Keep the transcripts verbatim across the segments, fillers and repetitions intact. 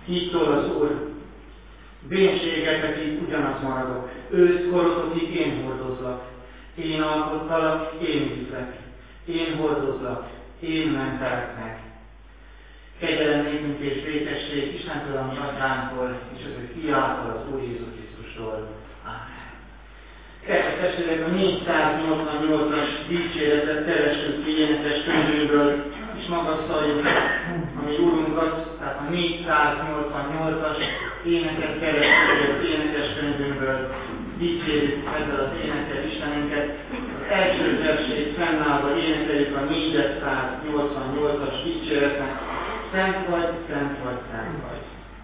Így szól az Úr, bénségetekig ugyanaz maradok, őszkorotokig én hordozlak, én alkottalak, én üdvlek, én hordozlak, én mentelek meg. Kegyelem nékünk és békesség Istentől, a mi Atyánktól, és az ő fiától, az Úr Jézus Krisztustól. Amen. Kedves testvérek, a négyszáznyolcvannyolcas dicséretet keressük ki énekes könyvünkből, és magasztaljuk a mi Úrunkat, tehát a négyszáznyolcvannyolcas éneket keressük az énekes könyvünkből, dicsérjük ezzel az énekkel Istenünket. Az első versét fennállva énekeljük a négyszáznyolcvannyolcas dicséretnek. Szent vagy, szent vagy, szent vagy.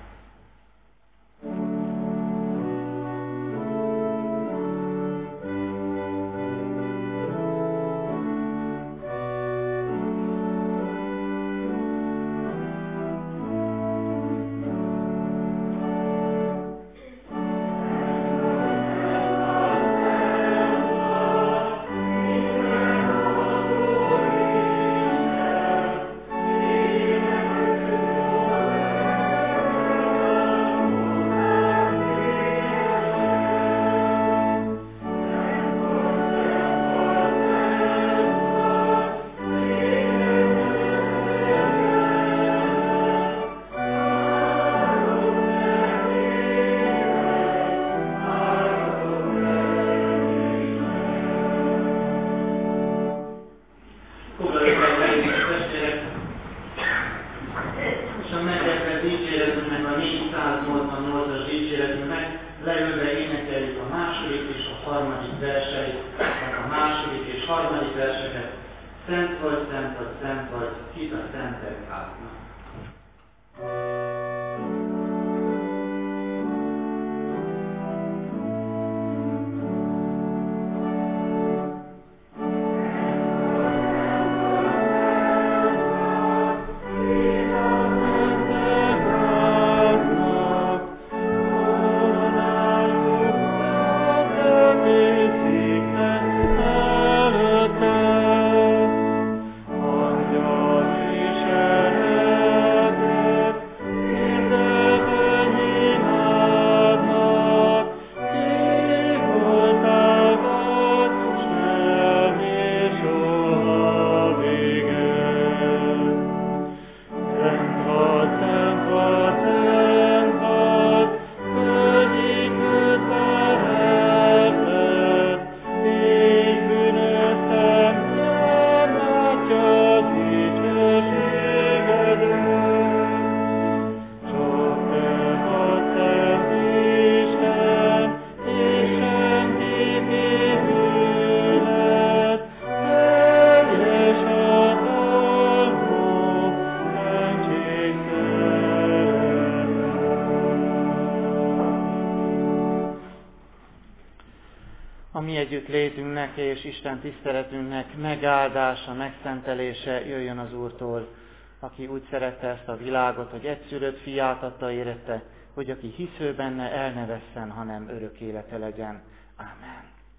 Létünknek és Isten tiszteletünknek megáldása, megszentelése jöjjön az Úrtól, aki úgy szerette ezt a világot, hogy egyszülött fiát adta érette, hogy aki hisző benne, el ne vesszen, hanem örök élete legyen. Ámen.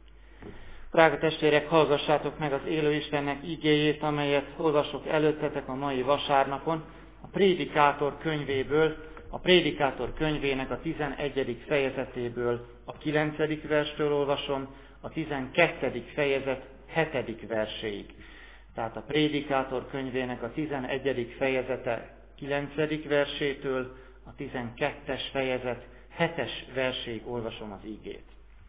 Drága testvérek, hallgassátok meg az élő Istennek igéjét, amelyet olvasok előttetek a mai vasárnapon, a Prédikátor könyvéből, a Prédikátor könyvének a tizenegyedik fejezetéből, a kilencedik verstől olvasom, a tizenkettedik fejezet hetedik verséig. Tehát a Prédikátor könyvének a tizenegyedik fejezete kilencedik versétől a tizenkettes fejezet hetes verséig olvasom az ígét.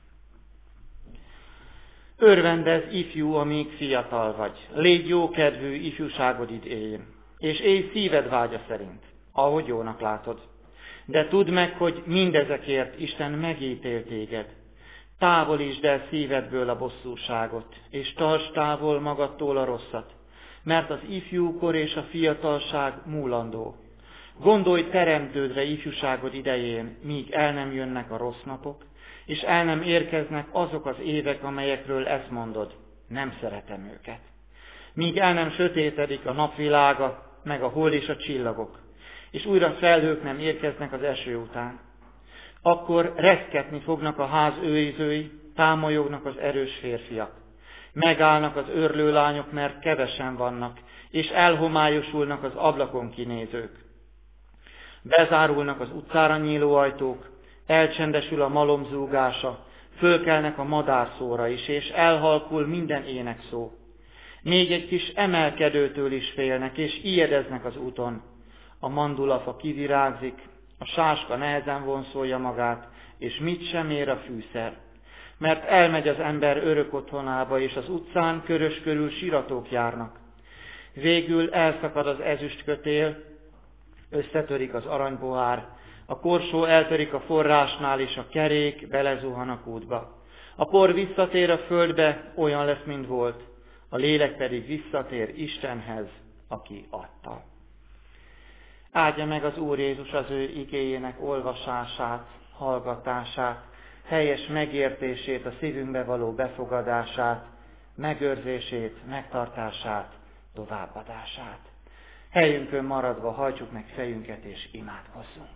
Örvendezz, ifjú, amíg fiatal vagy. Légy jókedvű ifjúságod idején, és élj szíved vágya szerint, ahogy jónak látod. De tudd meg, hogy mindezekért Isten megítél téged. Távolítsd el szívedből a bosszúságot, és tartsd távol magadtól a rosszat, mert az ifjúkor és a fiatalság múlandó. Gondolj teremtődre ifjúságod idején, míg el nem jönnek a rossz napok, és el nem érkeznek azok az évek, amelyekről ezt mondod, nem szeretem őket. Míg el nem sötétedik a napvilága, meg a hold és a csillagok, és újra felhők nem érkeznek az eső után. Akkor reszketni fognak a ház őrizői, támolyognak az erős férfiak. Megállnak az őrlő lányok, mert kevesen vannak, és elhomályosulnak az ablakon kinézők. Bezárulnak az utcára nyíló ajtók, elcsendesül a malom zúgása, fölkelnek a madárszóra is, és elhalkul minden énekszó. Még egy kis emelkedőtől is félnek, és ijedeznek az úton. A mandulafa kivirágzik, a sáska nehezen vonszolja magát, és mit sem ér a fűszer. Mert elmegy az ember örök otthonába, és az utcán körös körül siratók járnak. Végül elszakad az ezüstkötél, összetörik az aranybohár, a korsó eltörik a forrásnál, és a kerék belezuhan a kútba. A por visszatér a földbe, olyan lesz, mint volt, a lélek pedig visszatér Istenhez, aki adta. Áldja meg az Úr Jézus az ő igéjének olvasását, hallgatását, helyes megértését, a szívünkbe való befogadását, megőrzését, megtartását, továbbadását. Helyünkön maradva hajtsuk meg fejünket és imádkozzunk.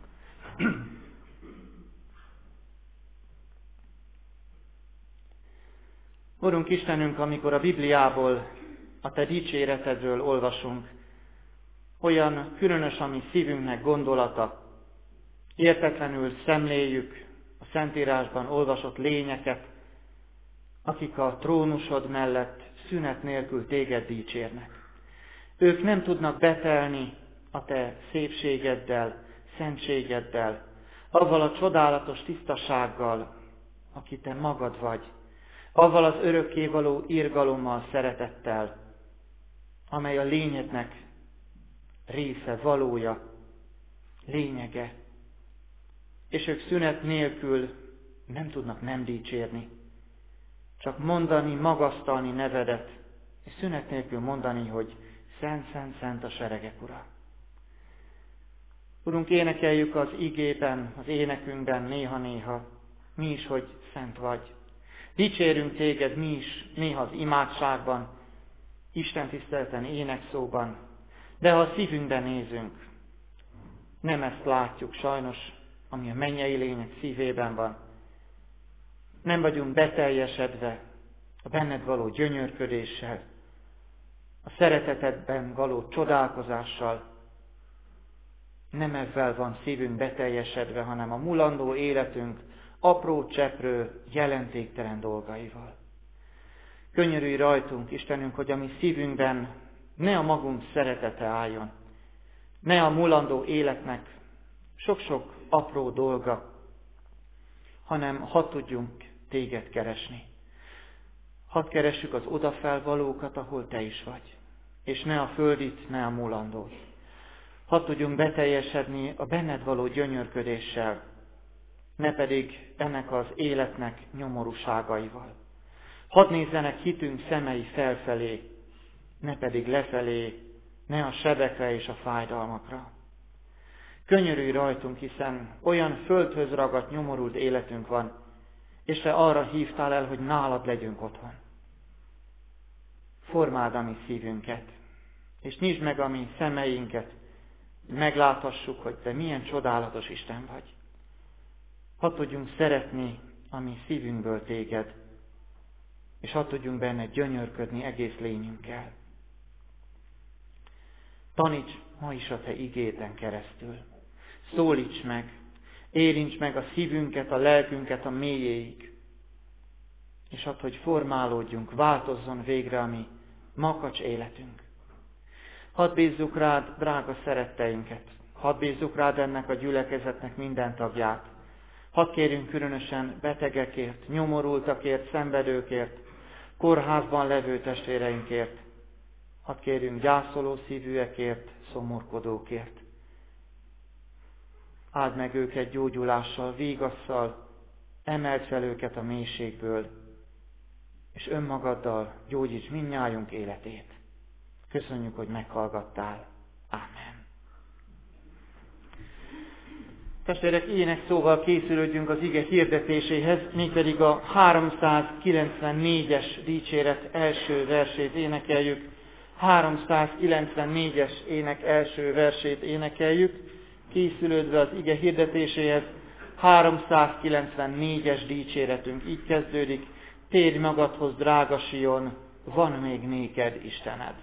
Urunk Istenünk, amikor a Bibliából, a Te dicséretedről olvasunk, olyan különös a mi szívünknek gondolata, értetlenül szemléljük a Szentírásban olvasott lényeket, akik a trónusod mellett szünet nélkül téged dicsérnek. Ők nem tudnak betelni a te szépségeddel, szentségeddel, avval a csodálatos tisztasággal, aki te magad vagy, avval az örökkévaló irgalommal, szeretettel, amely a lényednek része, valója, lényege. És ők szünet nélkül nem tudnak nem dicsérni, csak mondani, magasztalni nevedet, és szünet nélkül mondani, hogy szent, szent, szent a seregek Ura. Urunk, énekeljük az igében, az énekünkben néha-néha, mi is, hogy szent vagy. Dicsérünk téged mi is, néha az imádságban, Isten tiszteleten, énekszóban, de ha a szívünkben nézünk, nem ezt látjuk sajnos, ami a mennyei lények szívében van. Nem vagyunk beteljesedve a benned való gyönyörködéssel, a szeretetedben való csodálkozással. Nem ezzel van szívünk beteljesedve, hanem a mulandó életünk apró cseprő, jelentéktelen dolgaival. Könyörülj rajtunk, Istenünk, hogy a mi szívünkben ne a magunk szeretete álljon, ne a mulandó életnek sok-sok apró dolga, hanem hadd tudjunk téged keresni. Hadd keressük az odafelvalókat, ahol te is vagy, és ne a földit, ne a mulandót. Hadd tudjunk beteljesedni a benned való gyönyörködéssel, ne pedig ennek az életnek nyomorúságaival. Hadd nézzenek hitünk szemei felfelé, ne pedig lefelé, ne a sebekre és a fájdalmakra. Könyörülj rajtunk, hiszen olyan földhöz ragadt, nyomorult életünk van, és te arra hívtál el, hogy nálad legyünk otthon. Formáld a mi szívünket, és nyisd meg a mi szemeinket, hogy megláthassuk, hogy te milyen csodálatos Isten vagy. Hadd tudjunk szeretni a mi szívünkből téged, és hadd tudjunk benne gyönyörködni egész lényünkkel. Taníts ma is a te igéden keresztül. Szólíts meg, érints meg a szívünket, a lelkünket a mélyéig, és add, hogy formálódjunk, változzon végre a mi makacs életünk. Hadd bízzuk rád, drága szeretteinket, hadd bízzuk rád ennek a gyülekezetnek minden tagját. Hadd kérjünk különösen betegekért, nyomorultakért, szenvedőkért, kórházban levő testvéreinkért. Hadd kérjünk gyászoló szívűekért, szomorkodókért. Áld meg őket gyógyulással, vígasszal, emeld fel őket a mélységből, és önmagaddal gyógyíts mindnyájunk életét. Köszönjük, hogy meghallgattál. Ámen. Testvérek, ének szóval készülődjünk az ige hirdetéséhez, mégpedig a háromszázkilencvennégyes dicséret első versét énekeljük. háromszázkilencvennégyes ének első versét énekeljük, készülődve az ige hirdetéséhez. háromszázkilencvennégyes dicséretünk így kezdődik: térj magadhoz, drága Sion, van még néked Istened.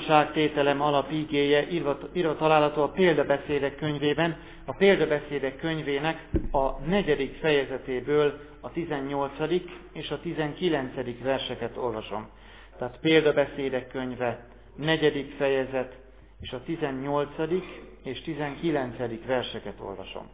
bizonyságtételem alapigéje írva, írva található a Példabeszédek könyvében, a Példabeszédek könyvének a negyedik fejezetéből a tizennyolcadik és a tizenkilencedik verseket olvasom. Tehát Példabeszédek könyve, negyedik fejezet és a tizennyolcadik és tizenkilencedik verseket olvasom.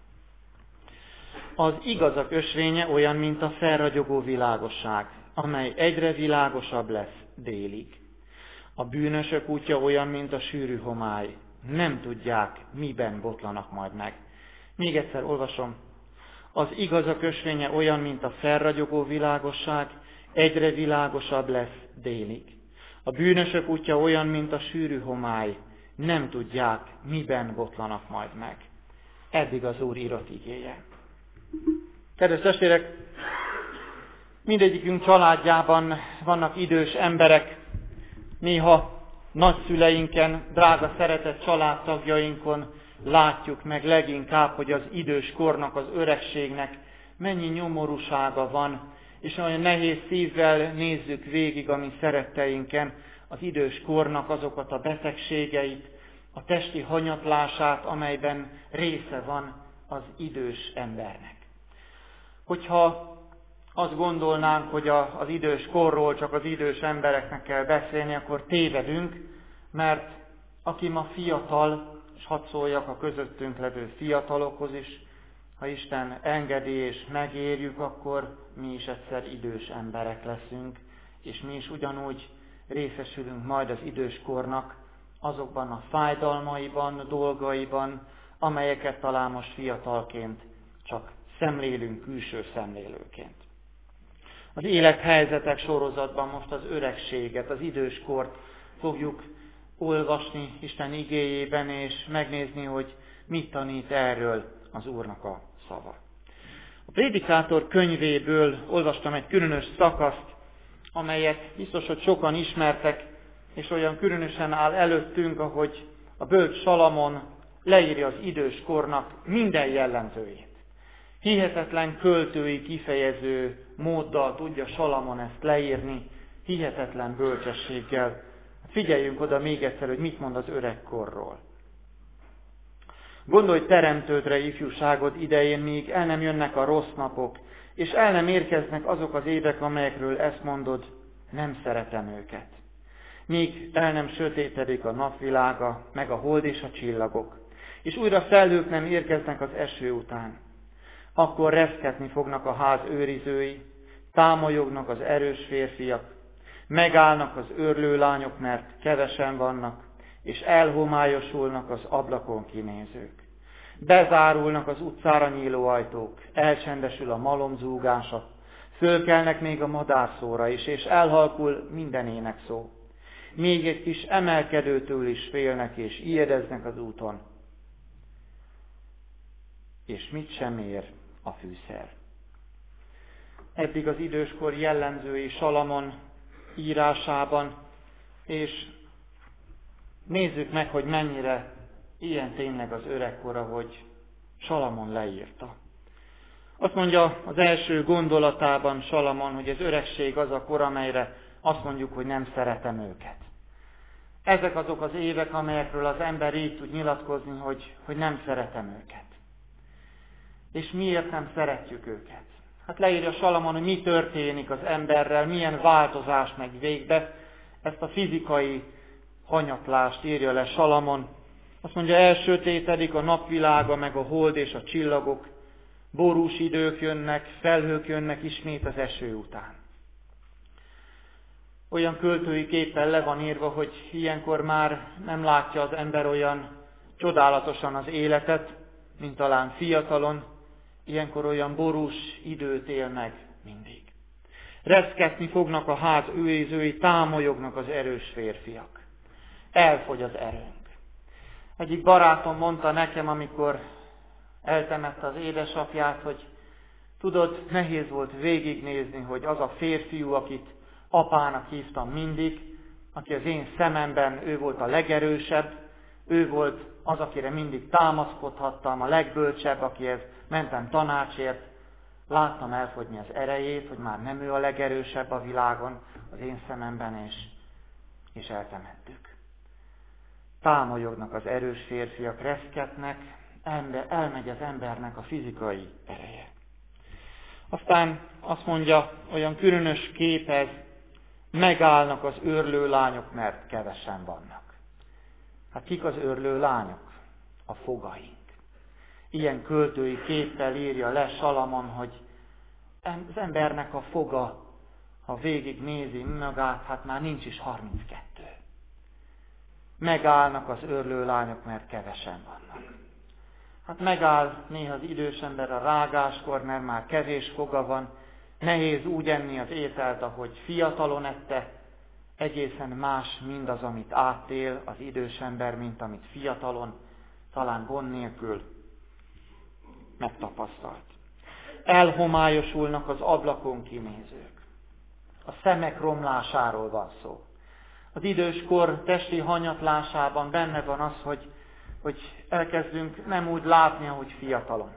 Az igazak ösvénye olyan, mint a felragyogó világosság, amely egyre világosabb lesz délig. A bűnösök útja olyan, mint a sűrű homály, nem tudják, miben botlanak majd meg. Még egyszer olvasom. Az igazak ösvénye olyan, mint a felragyogó világosság, egyre világosabb lesz délig. A bűnösök útja olyan, mint a sűrű homály, nem tudják, miben botlanak majd meg. Eddig az Úr írott igéje. Kedves testvérek, mindegyikünk családjában vannak idős emberek, néha nagyszüleinken, drága szeretett családtagjainkon látjuk meg leginkább, hogy az idős kornak, az öregségnek mennyi nyomorúsága van, és olyan nehéz szívvel nézzük végig a mi szeretteinken az idős kornak azokat a betegségeit, a testi hanyatlását, amelyben része van az idős embernek. Hogyha azt gondolnánk, hogy a, az idős korról csak az idős embereknek kell beszélni, akkor tévedünk, mert aki ma fiatal, és hadd szóljak a közöttünk levő fiatalokhoz is, ha Isten engedi és megérjük, akkor mi is egyszer idős emberek leszünk, és mi is ugyanúgy részesülünk majd az idős kornak azokban a fájdalmaiban, dolgaiban, amelyeket talán most fiatalként csak szemlélünk külső szemlélőként. Az élethelyzetek sorozatban most az öregséget, az időskort fogjuk olvasni Isten igéjében, és megnézni, hogy mit tanít erről az Úrnak a szava. A Prédikátor könyvéből olvastam egy különös szakaszt, amelyet biztos, hogy sokan ismertek, és olyan különösen áll előttünk, ahogy a bölcs Salamon leírja az idős kornak minden jellemzőjét. Hihetetlen költői kifejező móddal tudja Salamon ezt leírni, hihetetlen bölcsességgel. Figyeljünk oda még egyszer, hogy mit mond az öregkorról. Gondolj teremtődre ifjúságod idején, míg el nem jönnek a rossz napok, és el nem érkeznek azok az évek, amelyekről ezt mondod, nem szeretem őket. Míg el nem sötétedik a napvilága, meg a hold és a csillagok, és újra felhők nem érkeznek az eső után. Akkor reszketni fognak a ház őrizői, támolyognak az erős férfiak, megállnak az őrlő lányok, mert kevesen vannak, és elhomályosulnak az ablakon kinézők. Bezárulnak az utcára nyíló ajtók, elcsendesül a malom zúgása, fölkelnek még a madárszóra is, és elhalkul minden énekszó. Még egy kis emelkedőtől is félnek, és ijedeznek az úton. És mit sem ér a fűszer. Eddig az időskor jellemzői Salamon írásában, és nézzük meg, hogy mennyire ilyen tényleg az öregkor, ahogy Salamon leírta. Azt mondja az első gondolatában Salamon, hogy az öregség az a kor, amelyre azt mondjuk, hogy nem szeretem őket. Ezek azok az évek, amelyekről az ember így tud nyilatkozni, hogy, hogy nem szeretem őket. És miért nem szeretjük őket? Hát leírja Salamon, hogy mi történik az emberrel, milyen változás megy végbe. Ezt a fizikai hanyatlást írja le Salamon. Azt mondja, elsötétedik a napvilága, meg a hold és a csillagok. Borús idők jönnek, felhők jönnek ismét az eső után. Olyan költői képpel le van írva, hogy ilyenkor már nem látja az ember olyan csodálatosan az életet, mint talán fiatalon, ilyenkor olyan borús időt él meg mindig. Reszketni fognak a ház őrizői, támolyognak az erős férfiak. Elfogy az erőnk. Egyik barátom mondta nekem, amikor eltemette az édesapját, hogy tudod, nehéz volt végignézni, hogy az a férfiú, akit apának hívtam mindig, aki az én szememben, ő volt a legerősebb, ő volt az, akire mindig támaszkodhattam, a legbölcsebb, akihez mentem tanácsért, láttam elfogyni az erejét, hogy már nem ő a legerősebb a világon az én szememben, és, és eltemettük. támolyognak az erős férfiak, reszketnek, ember, elmegy az embernek a fizikai ereje. Aztán azt mondja, olyan különös kép ez, megállnak az őrlő lányok, mert kevesen vannak. Hát kik az őrlő lányok? A fogaink. Ilyen költői képpel írja le Salamon, hogy az embernek a foga, ha végignézi magát, hát már nincs is harminckettő. Megállnak az őrlő lányok, mert kevesen vannak. Hát megáll néha az idős ember a rágáskor, mert már kevés foga van, nehéz úgy enni az ételt, ahogy fiatalon ette, egészen más mindaz, amit átél az idős ember, mint amit fiatalon, talán gond nélkül megtapasztalt. Elhomályosulnak az ablakon kinézők. A szemek romlásáról van szó. Az időskor testi hanyatlásában benne van az, hogy, hogy elkezdünk nem úgy látni, ahogy fiatalon.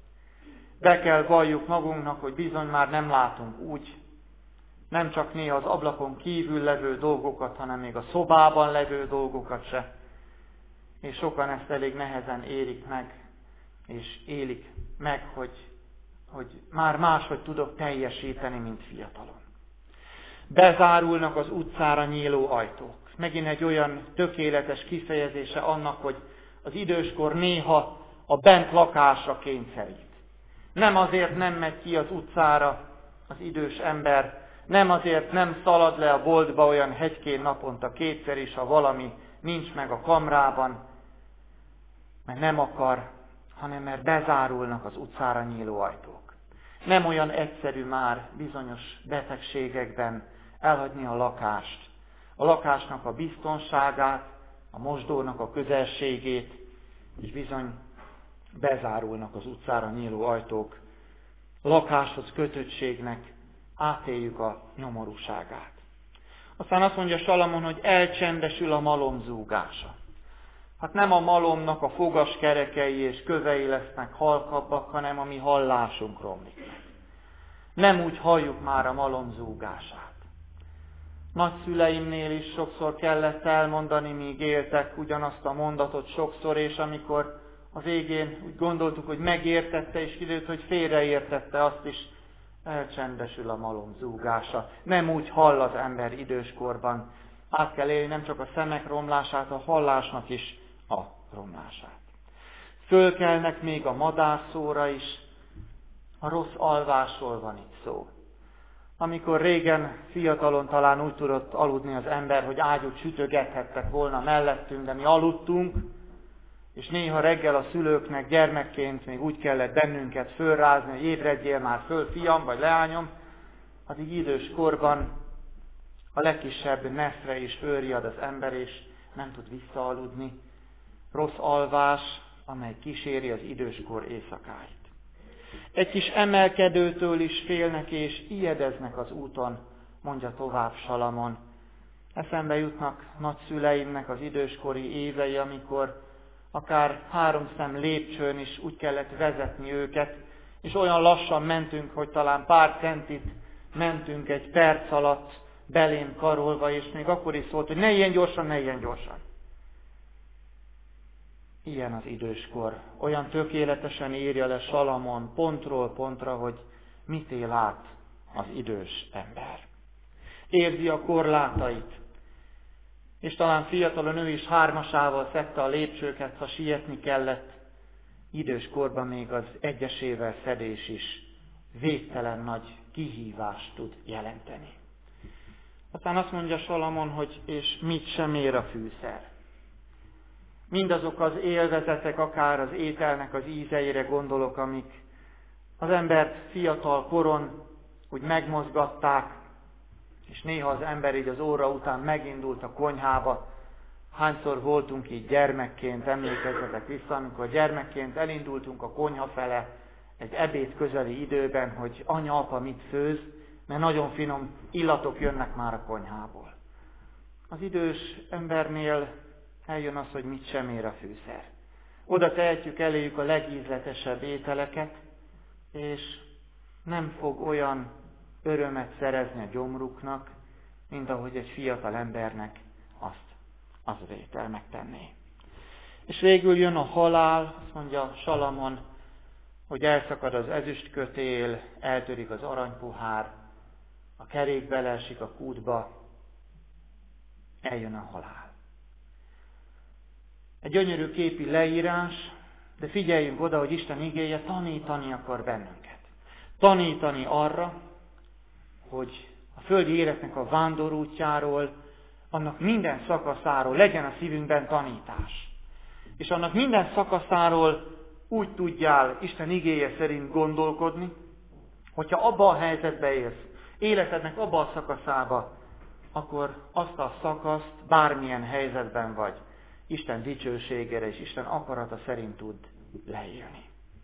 Be kell valljuk magunknak, hogy bizony már nem látunk úgy, nem csak néha az ablakon kívül levő dolgokat, hanem még a szobában levő dolgokat se. És sokan ezt elég nehezen érik meg, és élik meg, hogy, hogy már máshogy tudok teljesíteni, mint fiatalon. Bezárulnak az utcára nyíló ajtók. Megint egy olyan tökéletes kifejezése annak, hogy az időskor néha a bent lakásra kényszerít. Nem azért nem megy ki az utcára az idős ember, nem azért nem szalad le a boltba olyan hegykén naponta kétszer is, ha valami nincs meg a kamrában, mert nem akar, hanem mert bezárulnak az utcára nyíló ajtók. Nem olyan egyszerű már bizonyos betegségekben elhagyni a lakást, a lakásnak a biztonságát, a mosdónak a közelségét, és bizony bezárulnak az utcára nyíló ajtók. Lakáshoz kötöttségnek átéljük a nyomorúságát. Aztán azt mondja Salamon, hogy elcsendesül a malom zúgása. Hát nem a malomnak a fogaskerekei és kövei lesznek halkabbak, hanem a mi hallásunk romlik meg. Nem úgy halljuk már a malom zúgását. Nagyszüleimnél is sokszor kellett elmondani, míg éltek ugyanazt a mondatot sokszor, és amikor a végén úgy gondoltuk, hogy megértette, és kiderült, hogy félreértette, azt is elcsendesül a malom zúgása. Nem úgy hall az ember időskorban. Át kell élni nem csak a szemek romlását, a hallásnak is a romlását. Fölkelnek még a madárszóra is, a rossz alvásról van itt szó. Amikor régen fiatalon talán úgy tudott aludni az ember, hogy ágyút sütögethettek volna mellettünk, de mi aludtunk, és néha reggel a szülőknek gyermekként még úgy kellett bennünket fölrázni, hogy ébredjél már föl, fiam vagy leányom, addig idős korban a legkisebb neszre is fölriad az ember, és nem tud visszaaludni. Rossz alvás, amely kíséri az időskor éjszakáit. Egy kis emelkedőtől is félnek és ijedeznek az úton, mondja tovább Salamon. Eszembe jutnak nagyszüleimnek az időskori évei, amikor akár három szem lépcsőn is úgy kellett vezetni őket, és olyan lassan mentünk, hogy talán pár centit mentünk egy perc alatt belém karolva, és még akkor is szólt, hogy ne ilyen gyorsan, ne ilyen gyorsan. Ilyen az időskor. Olyan tökéletesen írja le Salamon pontról pontra, hogy mit él át az idős ember. Érzi a korlátait, és talán fiatalon ő is hármasával szedte a lépcsőket, ha sietni kellett. Időskorban még az egyesével szedés is végtelen nagy kihívást tud jelenteni. Aztán azt mondja Salamon, hogy és mit sem ér a fűszer. Mindazok az élvezetek, akár az ételnek az ízeire gondolok, amik az embert fiatal koron úgy megmozgatták, és néha az ember így az óra után megindult a konyhába. Hányszor voltunk így gyermekként, emlékezzetek vissza, amikor gyermekként elindultunk a konyha fele egy ebéd közeli időben, hogy anya, apa mit főz, mert nagyon finom illatok jönnek már a konyhából. Az idős embernél eljön az, hogy mit sem ér a fűszer. Oda tehetjük eléjük a legízletesebb ételeket, és nem fog olyan örömet szerezni a gyomruknak, mint ahogy egy fiatal embernek azt az étel megtenné. És végül jön a halál, azt mondja Salamon, hogy elszakad az ezüstkötél, eltörik az aranypuhár, a kerék beleesik a kútba, eljön a halál. Egy gyönyörű képi leírás, de figyeljünk oda, hogy Isten igéje tanítani akar bennünket. Tanítani arra, hogy a földi életnek a vándorútjáról, annak minden szakaszáról legyen a szívünkben tanítás. És annak minden szakaszáról úgy tudjál Isten igéje szerint gondolkodni, hogyha abba a helyzetbe élsz, életednek abba a szakaszába, akkor azt a szakaszt bármilyen helyzetben vagy, Isten dicsőségére és Isten akarata szerint tud leélni.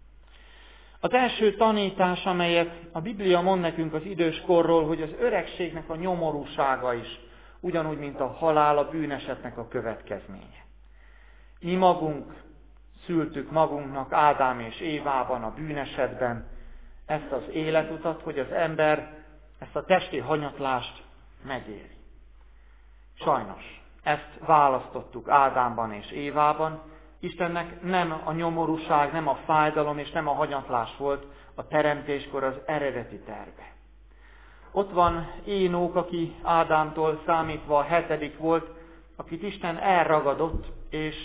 Az első tanítás, amelyet a Biblia mond nekünk az időskorról, hogy az öregségnek a nyomorúsága is, ugyanúgy, mint a halál, a bűnesetnek a következménye. Mi magunk szültük magunknak Ádám és Évában, a bűnesetben ezt az életutat, hogy az ember ezt a testi hanyatlást megéli. Sajnos, ezt választottuk Ádámban és Évában. Istennek nem a nyomorúság, nem a fájdalom és nem a hanyatlás volt a teremtéskor az eredeti terve. Ott van Énok, aki Ádámtól számítva a hetedik volt, akit Isten elragadott, és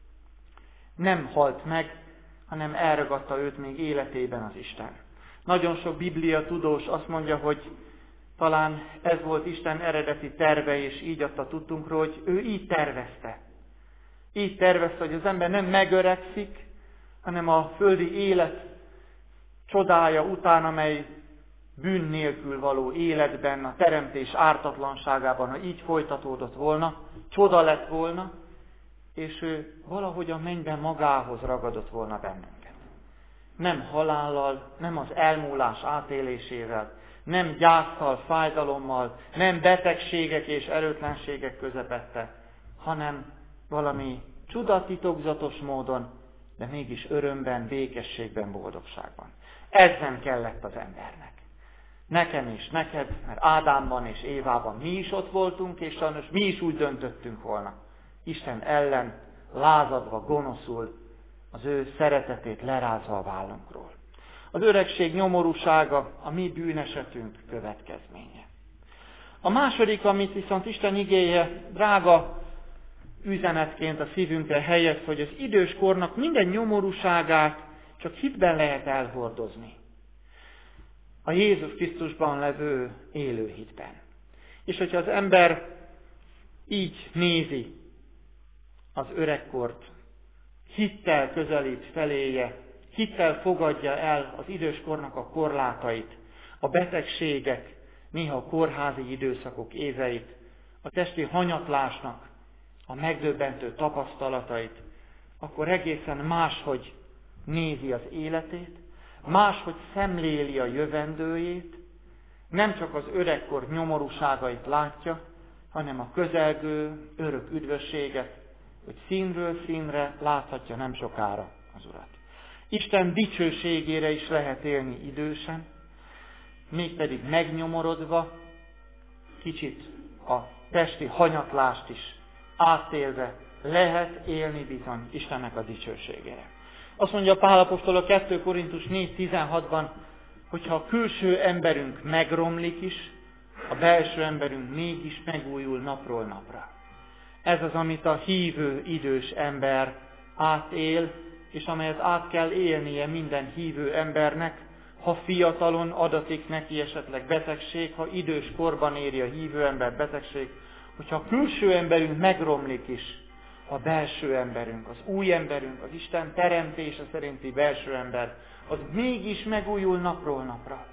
nem halt meg, hanem elragadta őt még életében az Isten. Nagyon sok Biblia tudós azt mondja, hogy talán ez volt Isten eredeti terve, és így adta tudtunkról, hogy ő így tervezte. Így tervezte, hogy az ember nem megöregszik, hanem a földi élet csodája után, amely bűn nélkül való életben, a teremtés ártatlanságában, ha így folytatódott volna, csoda lett volna, és ő valahogy a mennyben magához ragadott volna bennünket. Nem halállal, nem az elmúlás átélésével, nem gyászsal, fájdalommal, nem betegségek és erőtlenségek közepette, hanem valami csudatitokzatos módon, de mégis örömben, békességben, boldogságban. Ez nem kellett az embernek. Nekem és neked, mert Ádámban és Évában mi is ott voltunk, és sajnos mi is úgy döntöttünk volna. Isten ellen lázadva, gonoszul, az ő szeretetét lerázva a vállunkról. Az öregség nyomorúsága a mi bűnesetünk következménye. A második, amit viszont Isten igéje drága üzenetként a szívünkre helyez, hogy az időskornak minden nyomorúságát csak hitben lehet elhordozni. A Jézus Krisztusban levő élő hitben. És hogyha az ember így nézi az öregkort, hittel közelít feléje, hittel fogadja el az időskornak a korlátait, a betegségek, néha a kórházi időszakok éveit, a testi hanyatlásnak a megdöbbentő tapasztalatait, akkor egészen máshogy nézi az életét, máshogy szemléli a jövendőjét, nem csak az öregkor nyomorúságait látja, hanem a közelgő, örök üdvösséget, hogy színről színre láthatja nem sokára az Urat. Isten dicsőségére is lehet élni idősen, mégpedig megnyomorodva, kicsit a testi hanyatlást is átélve lehet élni bizony Istennek a dicsőségére. Azt mondja Pál apostol a kettő Korintus négy tizenhatban, hogyha a külső emberünk megromlik is, a belső emberünk mégis megújul napról napra. Ez az, amit a hívő idős ember átél, és amelyet át kell élnie minden hívő embernek, ha fiatalon adatik neki esetleg betegség, ha idős korban éri a hívő ember betegség, hogyha a külső emberünk megromlik is, a belső emberünk, az új emberünk, az Isten teremtése szerinti belső ember, az mégis megújul napról napra.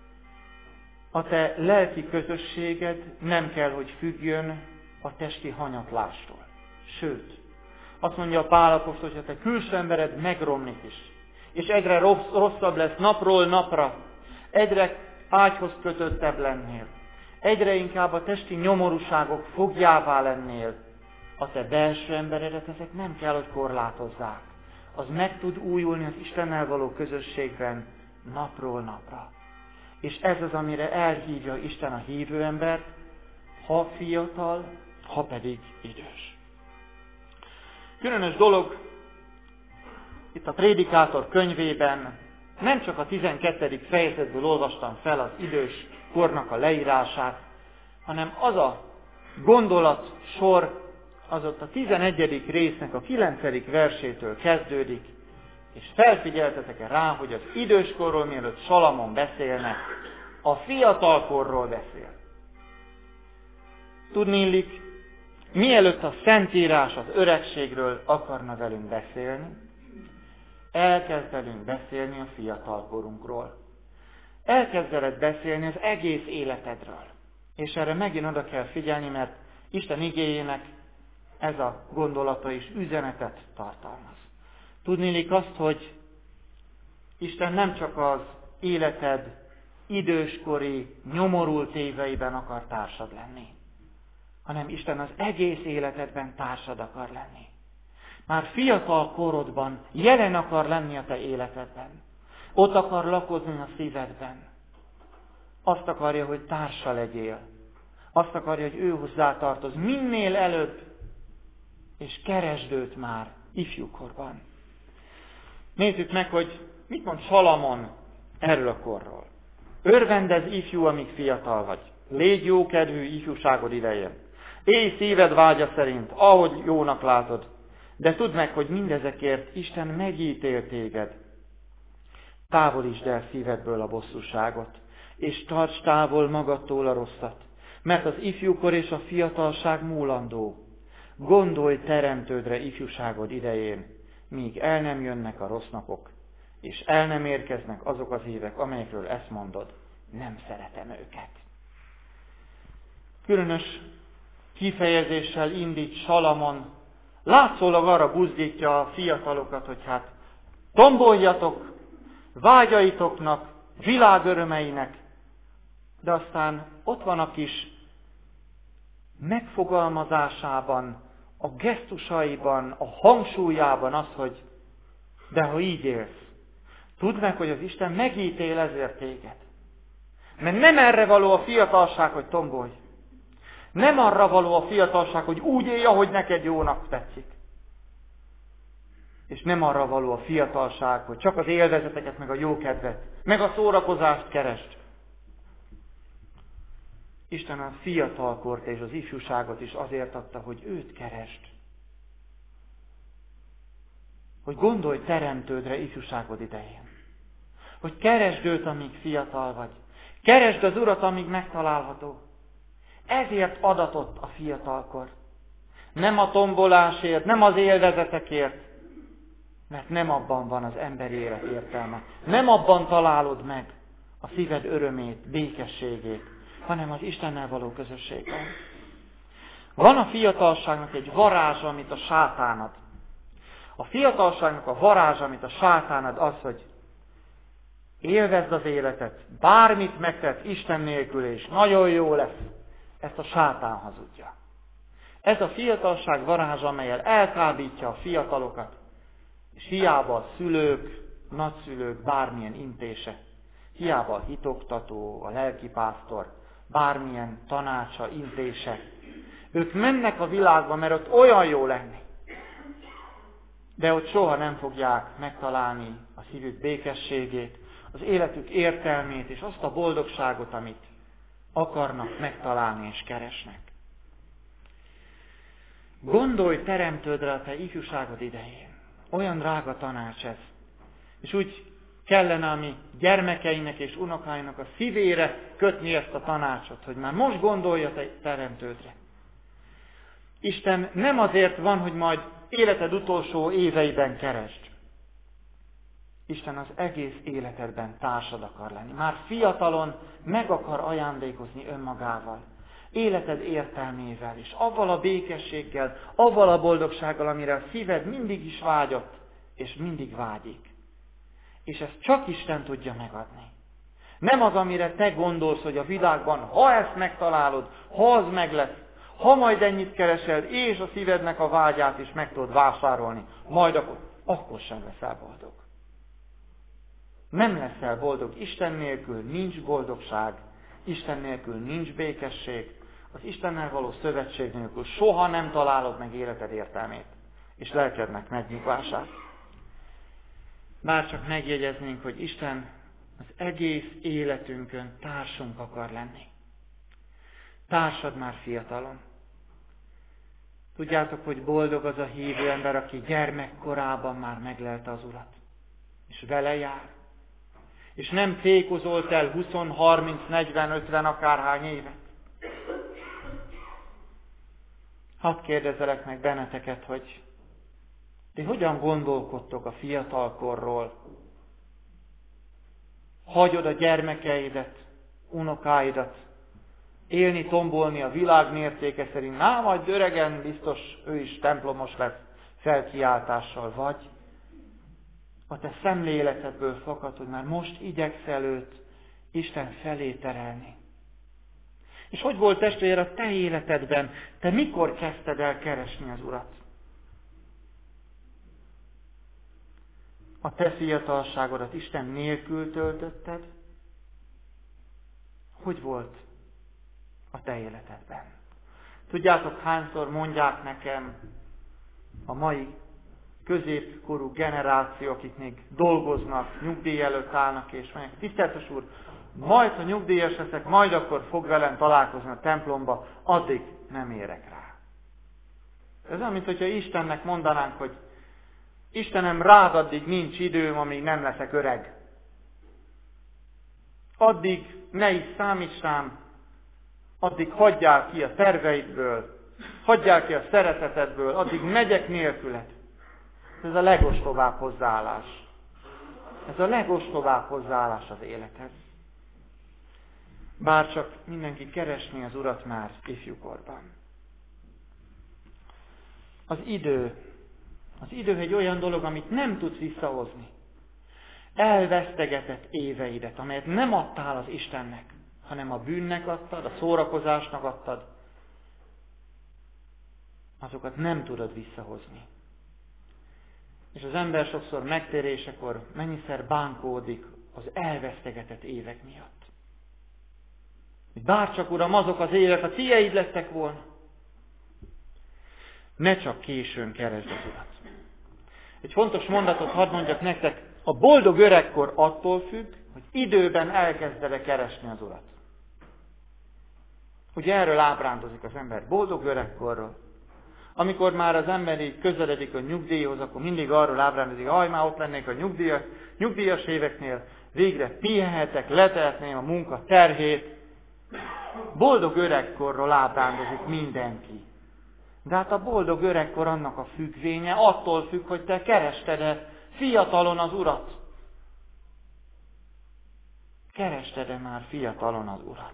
A te lelki közösséged nem kell, hogy függjön a testi hanyatlástól. Sőt, azt mondja a Pál apostol, hogy a te külső embered megromlik is, és egyre rossz, rosszabb lesz napról napra, egyre ágyhoz kötöttebb lennél, egyre inkább a testi nyomorúságok fogjává lennél, a te belső emberedet ezek nem kell, hogy korlátozzák. Az meg tud újulni az Istennel való közösségben napról napra. És ez az, amire elhívja Isten a hívő embert, ha fiatal, ha pedig idős. Különös dolog itt a Prédikátor könyvében nem csak a tizenkettedik fejezetből olvastam fel az idős kornak a leírását, hanem az a gondolat sor, az ott a tizenegyedik résznek a kilencedik versétől kezdődik, és felfigyeltetek-e rá, hogy az időskorról, mielőtt Salamon beszélne, a fiatalkorról beszél. Tudniillik, mielőtt a Szentírás az öregségről akarna velünk beszélni, elkezd velünk beszélni a fiatalkorunkról. Elkezd veled beszélni az egész életedről. És erre megint oda kell figyelni, mert Isten igéjének ez a gondolata is üzenetet tartalmaz. Tudniillik azt, hogy Isten nem csak az életed időskori, nyomorult éveiben akar társad lenni, hanem Isten az egész életedben társad akar lenni. Már fiatal korodban jelen akar lenni a te életedben. Ott akar lakozni a szívedben. Azt akarja, hogy társa legyél. Azt akarja, hogy ő hozzátartoz minél előbb, és keresd őt már ifjúkorban. Nézzük meg, hogy mit mond Salamon erről a korról. Örvendezz ifjú, amíg fiatal vagy. Légy jókedvű ifjúságod idején. Élj szíved vágya szerint, ahogy jónak látod. De tudd meg, hogy mindezekért Isten megítél téged. Távolítsd el szívedből a bosszúságot, és tarts távol magadtól a rosszat, mert az ifjúkor és a fiatalság múlandó. Gondolj teremtődre ifjúságod idején, míg el nem jönnek a rossz napok, és el nem érkeznek azok az évek, amelyekről ezt mondod, nem szeretem őket. Különös kifejezéssel indít Salamon, látszólag arra buzdítja a fiatalokat, hogy hát tomboljatok, vágyaitoknak, világörömeinek, de aztán ott van a kis megfogalmazásában, a gesztusaiban, a hangsúlyában az, hogy de ha így élsz, tudd meg, hogy az Isten megítél ezért téged. Mert nem erre való a fiatalság, hogy tombolj. Nem arra való a fiatalság, hogy úgy élj, ahogy neked jónak tetszik. És nem arra való a fiatalság, hogy csak az élvezeteket, meg a jókedvet, meg a szórakozást keresd. Isten a fiatalkort és az ifjúságot is azért adta, hogy őt keresd. Hogy gondolj teremtődre ifjúságod idején. Hogy keresd őt, amíg fiatal vagy. Keresd az Urat, amíg megtalálható. Ezért adatott a fiatalkor. Nem a tombolásért, nem az élvezetekért, mert nem abban van az emberi élet értelme. Nem abban találod meg a szíved örömét, békességét, hanem az Istennel való közösségben. Van a fiatalságnak egy varázsa, amit a sátán ad. A fiatalságnak a varázsa, amit a sátán ad, az, hogy élvezd az életet, bármit megtetsz Isten nélkül, és nagyon jó lesz. Ezt a sátán hazudja. Ez a fiatalság varázsa, amelyel elkábítja a fiatalokat, és hiába a szülők, nagyszülők bármilyen intése, hiába a hitoktató, a lelkipásztor, bármilyen tanácsa, intése. Ők mennek a világba, mert ott olyan jó lenni. De ott soha nem fogják megtalálni a szívük békességét, az életük értelmét, és azt a boldogságot, amit akarnak megtalálni és keresnek. Gondolj teremtődre a te ifjúságod idején. Olyan drága tanács ez. És úgy kellene a mi gyermekeinek és unokáinak a szívére kötni ezt a tanácsot, hogy már most gondolj a te teremtődre. Isten nem azért van, hogy majd életed utolsó éveiben keresd. Isten az egész életedben társad akar lenni. Már fiatalon meg akar ajándékozni önmagával, életed értelmével, és avval a békességgel, avval a boldogsággal, amire a szíved mindig is vágyott, és mindig vágyik. És ezt csak Isten tudja megadni. Nem az, amire te gondolsz, hogy a világban, ha ezt megtalálod, ha az meg lesz, ha majd ennyit keresel, és a szívednek a vágyát is meg tudod vásárolni, majd akkor, akkor sem leszel boldog. Nem leszel boldog. Isten nélkül nincs boldogság, Isten nélkül nincs békesség, az Istennel való szövetség nélkül soha nem találod meg életed értelmét, és lelkednek megnyugvását. Bár csak megjegyeznénk, hogy Isten az egész életünkön társunk akar lenni. Társad már fiatalon. Tudjátok, hogy boldog az a hívő ember, aki gyermekkorában már meglelte az Urat. És vele jár. És nem fékozolt el húsz, harminc, negyven, ötven akárhány évet. Hadd kérdezelek meg benneteket, hogy ti hogyan gondolkodtok a fiatalkorról? Hagyod a gyermekeidet, unokáidat élni, tombolni a világ mértéke szerint, ná, majd öregen biztos ő is templomos lesz felkiáltással, vagy a te szemléletedből fakad, hogy már most igyekszel őt Isten felé terelni. És hogy volt, testvér, a te életedben? Te mikor kezdted el keresni az Urat? A te fiatalságodat Isten nélkül töltötted? Hogy volt a te életedben? Tudjátok, hányszor mondják nekem a mai középkorú generáció, akik még dolgoznak, nyugdíj előtt állnak, és mondják, tiszteltes úr, majd, ha nyugdíjas leszek, majd akkor fog velem találkozni a templomba, addig nem érek rá. Ez olyan, mint hogyha Istennek mondanánk, hogy Istenem, rád addig nincs időm, amíg nem leszek öreg. Addig ne is számíts rám, addig hagyjál ki a terveidből, hagyjál ki a szeretetedből, addig megyek nélküled. Ez a legostobább hozzáállás. Ez a legostobább hozzáállás az élethez. Bár csak mindenki keresni az Urat már ifjúkorban. Az idő. Az idő egy olyan dolog, amit nem tudsz visszahozni. Elvesztegetett éveidet, amelyet nem adtál az Istennek, hanem a bűnnek adtad, a szórakozásnak adtad, azokat nem tudod visszahozni. És az ember sokszor megtérésekor mennyiszer bánkódik az elvesztegetett évek miatt. Bárcsak, Uram, azok az évek a tieid lettek volna. Ne csak későn keresd az Urat. Egy fontos mondatot hadd mondjak nektek, a boldog öregkor attól függ, hogy időben elkezded-e keresni az Urat. Ugye erről ábrándozik az ember, boldog öregkorról. Amikor már az ember így közeledik a nyugdíjhoz, akkor mindig arról ábrándozik, hogy már ott lennék a nyugdíjas, nyugdíjas éveknél, végre pihenhetek, letehetném a munka terhét. Boldog öregkorról ábrándozik mindenki. De hát a boldog öregkor annak a függvénye attól függ, hogy te kerested-e fiatalon az Urat. Kerested-e már fiatalon az Urat?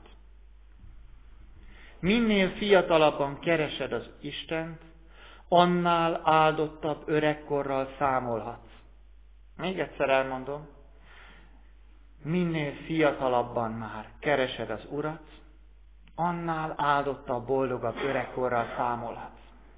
Minél fiatalabban keresed az Istent, annál áldottabb öregkorral számolhatsz. Még egyszer elmondom. Minél fiatalabban már keresed az Urat, annál áldottabb, boldogabb öregkorral számolhatsz.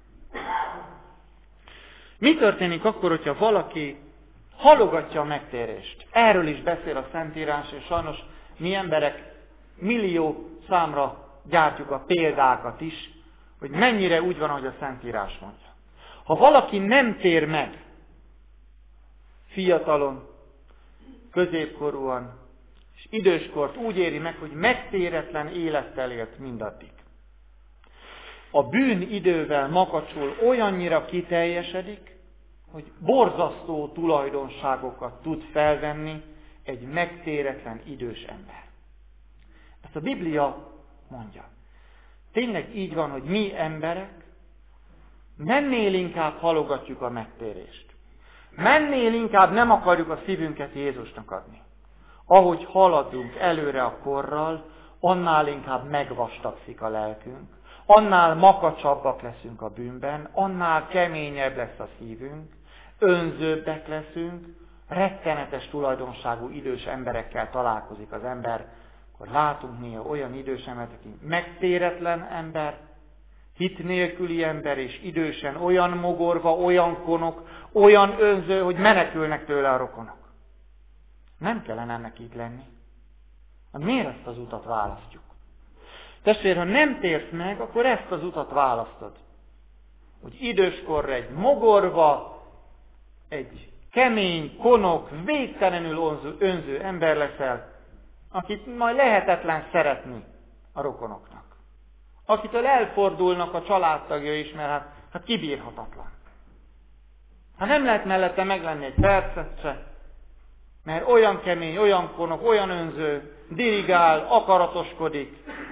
Mi történik akkor, hogyha valaki halogatja a megtérést? Erről is beszél a Szentírás, és sajnos mi emberek millió számra gyártjuk a példákat is, hogy mennyire úgy van, ahogy a Szentírás mondja. Ha valaki nem tér meg fiatalon, középkorúan, és időskort úgy éri meg, hogy megtéretlen élettel élt mindaddig. A bűn idővel makacsul olyannyira kiteljesedik, hogy borzasztó tulajdonságokat tud felvenni egy megtéretlen idős ember. Ezt a Biblia mondja. Tényleg így van, hogy mi emberek mennél inkább halogatjuk a megtérést. Mennél inkább nem akarjuk a szívünket Jézusnak adni. Ahogy haladunk előre a korral, annál inkább megvastagszik a lelkünk, annál makacsabbak leszünk a bűnben, annál keményebb lesz a szívünk, önzőbbek leszünk, rettenetes tulajdonságú idős emberekkel találkozik az ember, akkor látunk néha olyan idős embert, aki megtéretlen ember, hit nélküli ember, és idősen olyan mogorva, olyan konok, olyan önző, hogy menekülnek tőle a rokonok. Nem kellene ennek így lenni. Miért ezt az utat választjuk? Testvér, ha nem térsz meg, akkor ezt az utat választod. Hogy időskorra egy mogorva, egy kemény, konok, végtelenül önző, önző ember leszel, akit majd lehetetlen szeretni a rokonoknak. Akitől elfordulnak a családtagja is, mert hát, hát kibírhatatlan. Hát nem lehet mellette meglenni egy percet se, mert olyan kemény, olyan konok, olyan önző, dirigál, akaratoskodik.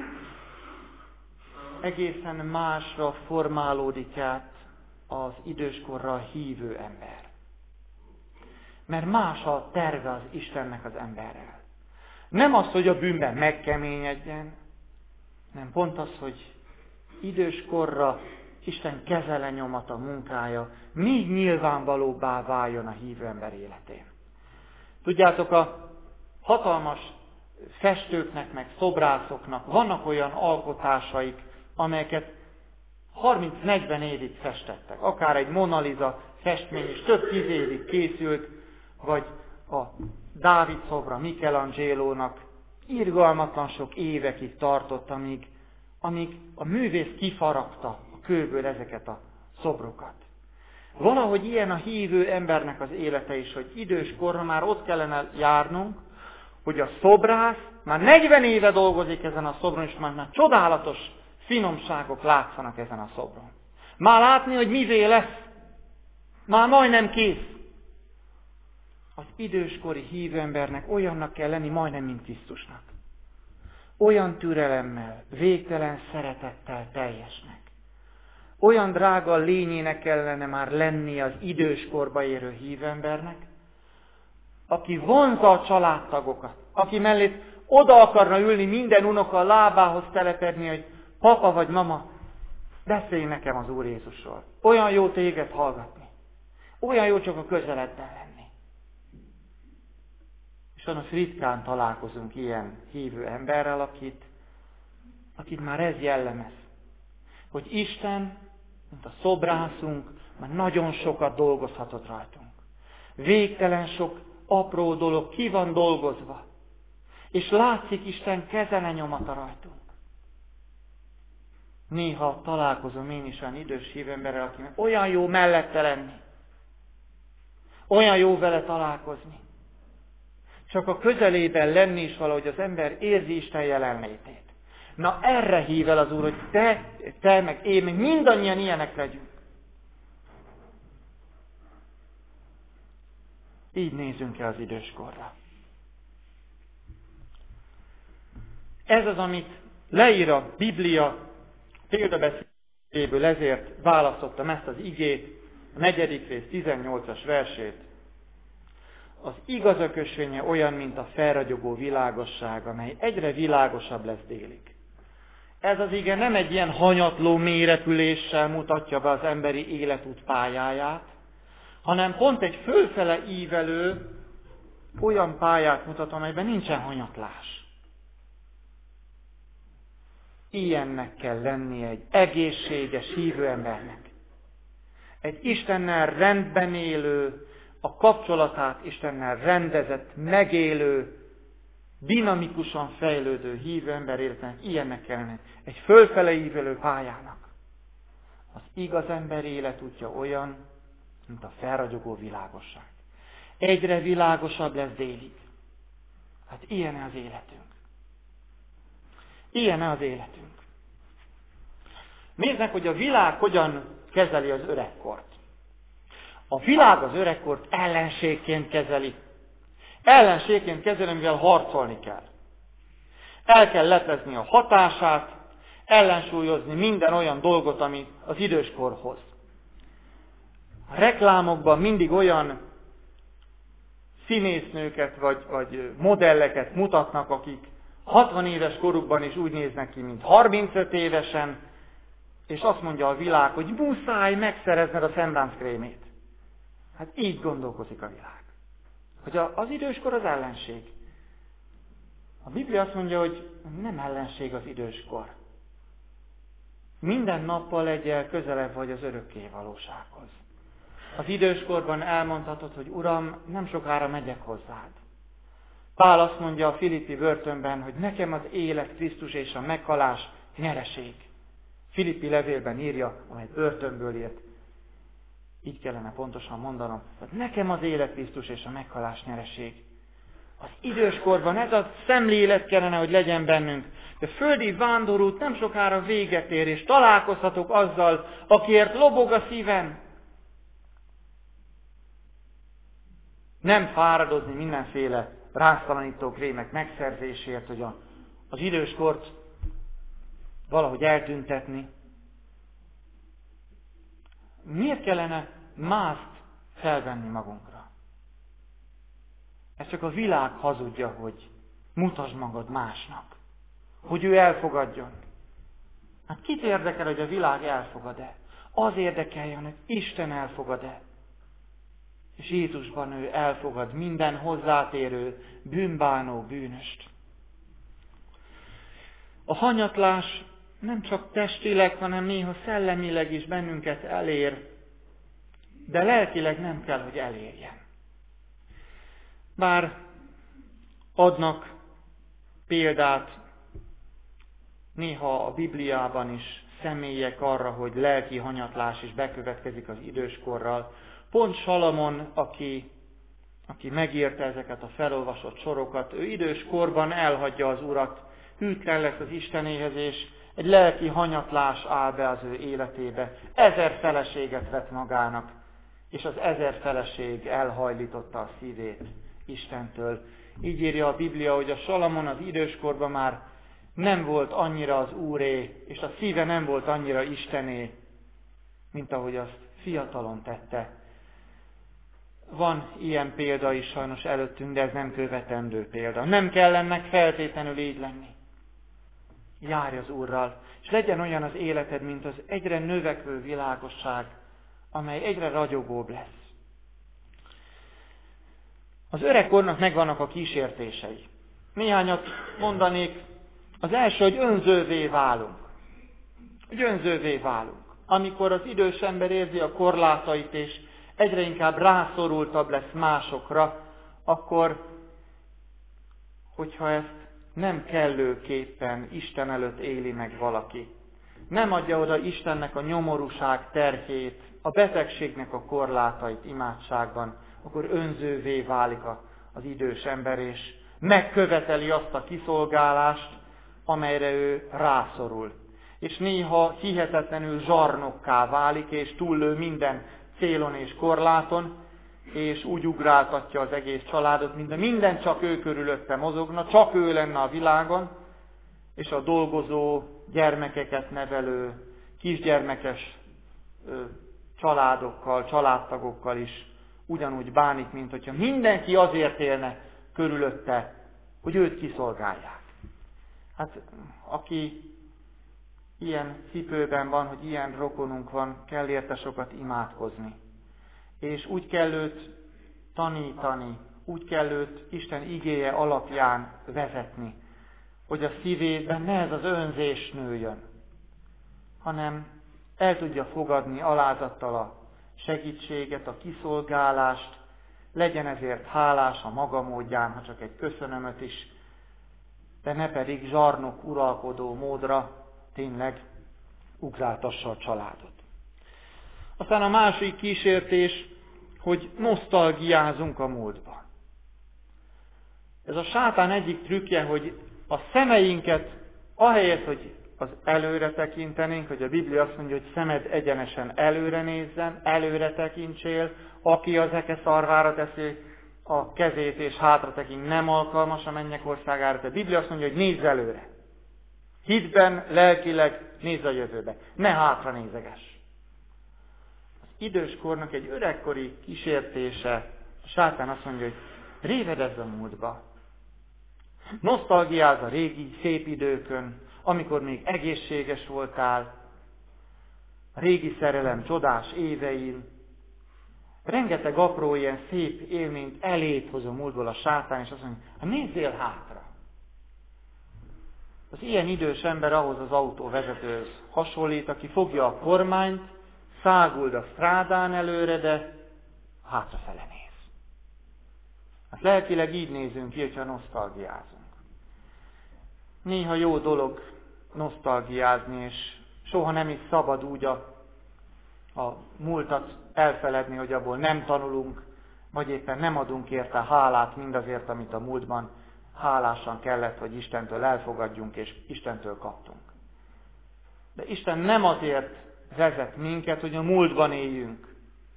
Egészen másra formálódik át az időskorra hívő ember. Mert más a terve az Istennek az emberrel. Nem az, hogy a bűnben megkeményedjen, nem pont az, hogy időskorra Isten kezele nyomata, munkája még nyilvánvalóbbá váljon a hívő ember életén. Tudjátok, a hatalmas festőknek, meg szobrászoknak vannak olyan alkotásaik, amelyeket harminc-negyven évig festettek. Akár egy Mona Lisa festmény is több tíz évig készült, vagy a Dávid szobra Michelangelo-nak irgalmatlan sok évekig tartott, amíg, amíg a művész kifaragta a kőből ezeket a szobrokat. Valahogy ilyen a hívő embernek az élete is, hogy időskorra már ott kellene járnunk, hogy a szobrász már negyven éve dolgozik ezen a szobron, és már, már csodálatos finomságok látszanak ezen a szobron. Már látni, hogy mivé lesz. Már majdnem kész. Az időskori hívő embernek olyannak kell lenni, majdnem, mint Krisztusnak. Olyan türelemmel, végtelen szeretettel teljesnek. Olyan drága lényének kellene már lenni az időskorba érő hívő embernek, aki vonzza a családtagokat, aki mellé oda akarna ülni minden unoka a lábához telepedni, hogy papa vagy mama, beszélj nekem az Úr Jézusról. Olyan jó téged hallgatni. Olyan jó csak a közeledben lenni. És sajnos ritkán találkozunk ilyen hívő emberrel, akit, akit már ez jellemez. Hogy Isten, mint a szobrászunk, már nagyon sokat dolgozhatott rajtunk. Végtelen sok apró dolog ki van dolgozva. És látszik Isten kezele nyomata rajtunk. Néha találkozom én is olyan idős hívő emberrel, akinek olyan jó mellette lenni. Olyan jó vele találkozni. Csak a közelében lenni is valahogy az ember érzi Isten jelenlétét. Na erre hív el az Úr, hogy te, te meg én, meg mindannyian ilyenek legyünk. Így nézünk el az időskorra. Ez az, amit leír a Biblia példabeszédéből, ezért választottam ezt az igét, a negyedik rész tizennyolcas versét. Az igaz ökösvénye olyan, mint a felragyogó világosság, amely egyre világosabb lesz délig. Ez az ige nem egy ilyen hanyatló mérepüléssel mutatja be az emberi életút pályáját, hanem pont egy fölfele ívelő olyan pályát mutat, amelyben nincsen hanyatlás. Ilyennek kell lennie egy egészséges hívő embernek. Egy Istennel rendben élő, a kapcsolatát Istennel rendezett, megélő, dinamikusan fejlődő hívő ember életének ilyennek kellene. Egy fölfele ívelő pályának. Az igaz ember életútja olyan, mint a felragyogó világosság. Egyre világosabb lesz délig. Hát ilyen az életünk. Ilyen az életünk. Nézd meg, hogy a világ hogyan kezeli az öregkort. A világ az öregkort ellenségként kezeli. Ellenségként kezeli, mivel harcolni kell. El kell leplezni a hatását, ellensúlyozni minden olyan dolgot, ami az időskor hoz. A reklámokban mindig olyan színésznőket vagy, vagy modelleket mutatnak, akik hatvan éves korukban is úgy néznek ki, mint harmincöt évesen, és azt mondja a világ, hogy muszáj megszerezned a szembáncskrémét. Hát így gondolkozik a világ. Hogy az időskor az ellenség. A Biblia azt mondja, hogy nem ellenség az időskor. Minden nappal egyel közelebb vagy az örökké valósághoz. Az időskorban elmondhatod, hogy Uram, nem sokára megyek hozzád. Pál azt mondja a Filippi börtönben, hogy nekem az élet Krisztus és a meghalás nyereség. Filippi levélben írja, amely börtönből írt. így kellene pontosan mondanom, hogy nekem az élet Krisztus és a meghalás nyereség. Az időskorban ez a szemlélet kellene, hogy legyen bennünk. De földi vándorút nem sokára véget ér, és találkozhatok azzal, akiért lobog a szívem. Nem fáradozni mindenféle ráztalanító krémek megszerzésért, hogy a, az időskort valahogy eltüntetni. Miért kellene mást felvenni magunkra? Ez csak a világ hazudja, hogy mutasd magad másnak, hogy ő elfogadjon. Hát kit érdekel, hogy a világ elfogad-e? Az érdekeljen, hogy Isten elfogad-e. És Jézusban ő elfogad minden hozzátérő, bűnbánó bűnöst. A hanyatlás nem csak testileg, hanem néha szellemileg is bennünket elér, de lelkileg nem kell, hogy elérjen. Bár adnak példát néha a Bibliában is személyek arra, hogy lelki hanyatlás is bekövetkezik az időskorral. Pont Salamon, aki, aki megírta ezeket a felolvasott sorokat, ő időskorban elhagyja az Urat, hűtlen lesz az Istenéhez, és egy lelki hanyatlás áll be az ő életébe. Ezer feleséget vett magának, és az ezer feleség elhajlította a szívét Istentől. Így írja a Biblia, hogy a Salamon az időskorban már nem volt annyira az Úré, és a szíve nem volt annyira Istené, mint ahogy azt fiatalon tette. Van ilyen példa is sajnos előttünk, de ez nem követendő példa. Nem kell ennek feltétlenül így lenni. Járj az Úrral, és legyen olyan az életed, mint az egyre növekvő világosság, amely egyre ragyogóbb lesz. Az öregkornak megvannak a kísértései. Néhányat mondanék. Az első, hogy önzővé válunk. Hogy önzővé válunk. Amikor az idős ember érzi a korlátait, és egyre inkább rászorultabb lesz másokra, akkor, hogyha ezt nem kellőképpen Isten előtt éli meg valaki, nem adja oda Istennek a nyomorúság terhét, a betegségnek a korlátait imádságban, akkor önzővé válik az idős ember, és megköveteli azt a kiszolgálást, amelyre ő rászorul. És néha hihetetlenül zsarnokká válik, és túllő minden célon és korláton, és úgy ugráltatja az egész családot, mint minden csak ő körülötte mozogna, csak ő lenne a világon, és a dolgozó, gyermekeket nevelő, kisgyermekes ö, családokkal, családtagokkal is ugyanúgy bánik, mint hogyha mindenki azért élne körülötte, hogy őt kiszolgálják. Hát aki ilyen cipőben van, hogy ilyen rokonunk van, kell érte sokat imádkozni. És úgy kell őt tanítani, úgy kell őt Isten igéje alapján vezetni, hogy a szívében ne ez az önzés nőjön, hanem el tudja fogadni alázattal a segítséget, a kiszolgálást, legyen ezért hálás a maga módján, ha csak egy köszönömöt is, de ne pedig zsarnok uralkodó módra tényleg ugráltassa a családot. Aztán a másik kísértés, hogy nosztalgiázunk a múltban. Ez a sátán egyik trükkje, hogy a szemeinket, ahelyett, hogy az előre tekintenénk, hogy a Biblia azt mondja, hogy szemed egyenesen előre nézzen, előre tekintsél, aki az eke szarvára teszi a kezét és hátra tekint, nem alkalmas a mennyek országára. De a Biblia azt mondja, hogy nézz előre. Hitben, lelkileg nézz a jövőbe. Ne hátra nézegess. Az időskornak egy öregkori kísértése, a sátán azt mondja, hogy révedezz a múltba. Nosztalgiázz a régi szép időkön, amikor még egészséges voltál, a régi szerelem csodás évein. Rengeteg apró ilyen szép élményt elét hoz a múltból a sátán, és azt mondja, hát nézzél hátra. Az ilyen idős ember ahhoz az autóvezetőhöz hasonlít, aki fogja a kormányt, száguld a strádán előre, de hátrafele néz. Hát lelkileg így nézünk ki, hogyha nosztalgiázunk. Néha jó dolog nosztalgiázni, és soha nem is szabad úgy a a múltat elfeledni, hogy abból nem tanulunk, vagy éppen nem adunk érte hálát mindazért, amit a múltban hálásan kellett, hogy Istentől elfogadjunk, és Istentől kaptunk. De Isten nem azért vezet minket, hogy a múltban éljünk.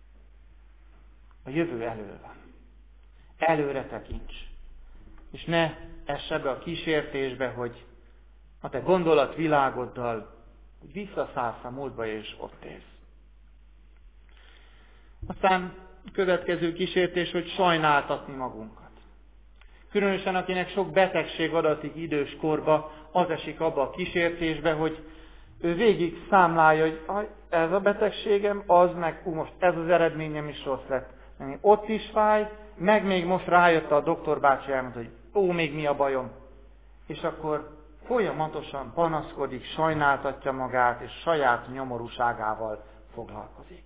A jövő elől van. Előre tekints. És ne ess ebbe a kísértésbe, hogy a te gondolatvilágoddal visszaszállsz a múltba, és ott élsz. Aztán a következő kísértés, hogy sajnáltatni magunkat. Különösen akinek sok betegség adatik idős korba, az esik abba a kísértésbe, hogy ő végig számlálja, hogy ez a betegségem, az meg, ú, most ez az eredményem is rossz lett. Ott is fáj, meg még most rájött a doktor bácsi, elmondta, hogy ó, még mi a bajom. És akkor folyamatosan panaszkodik, sajnáltatja magát, és saját nyomorúságával foglalkozik.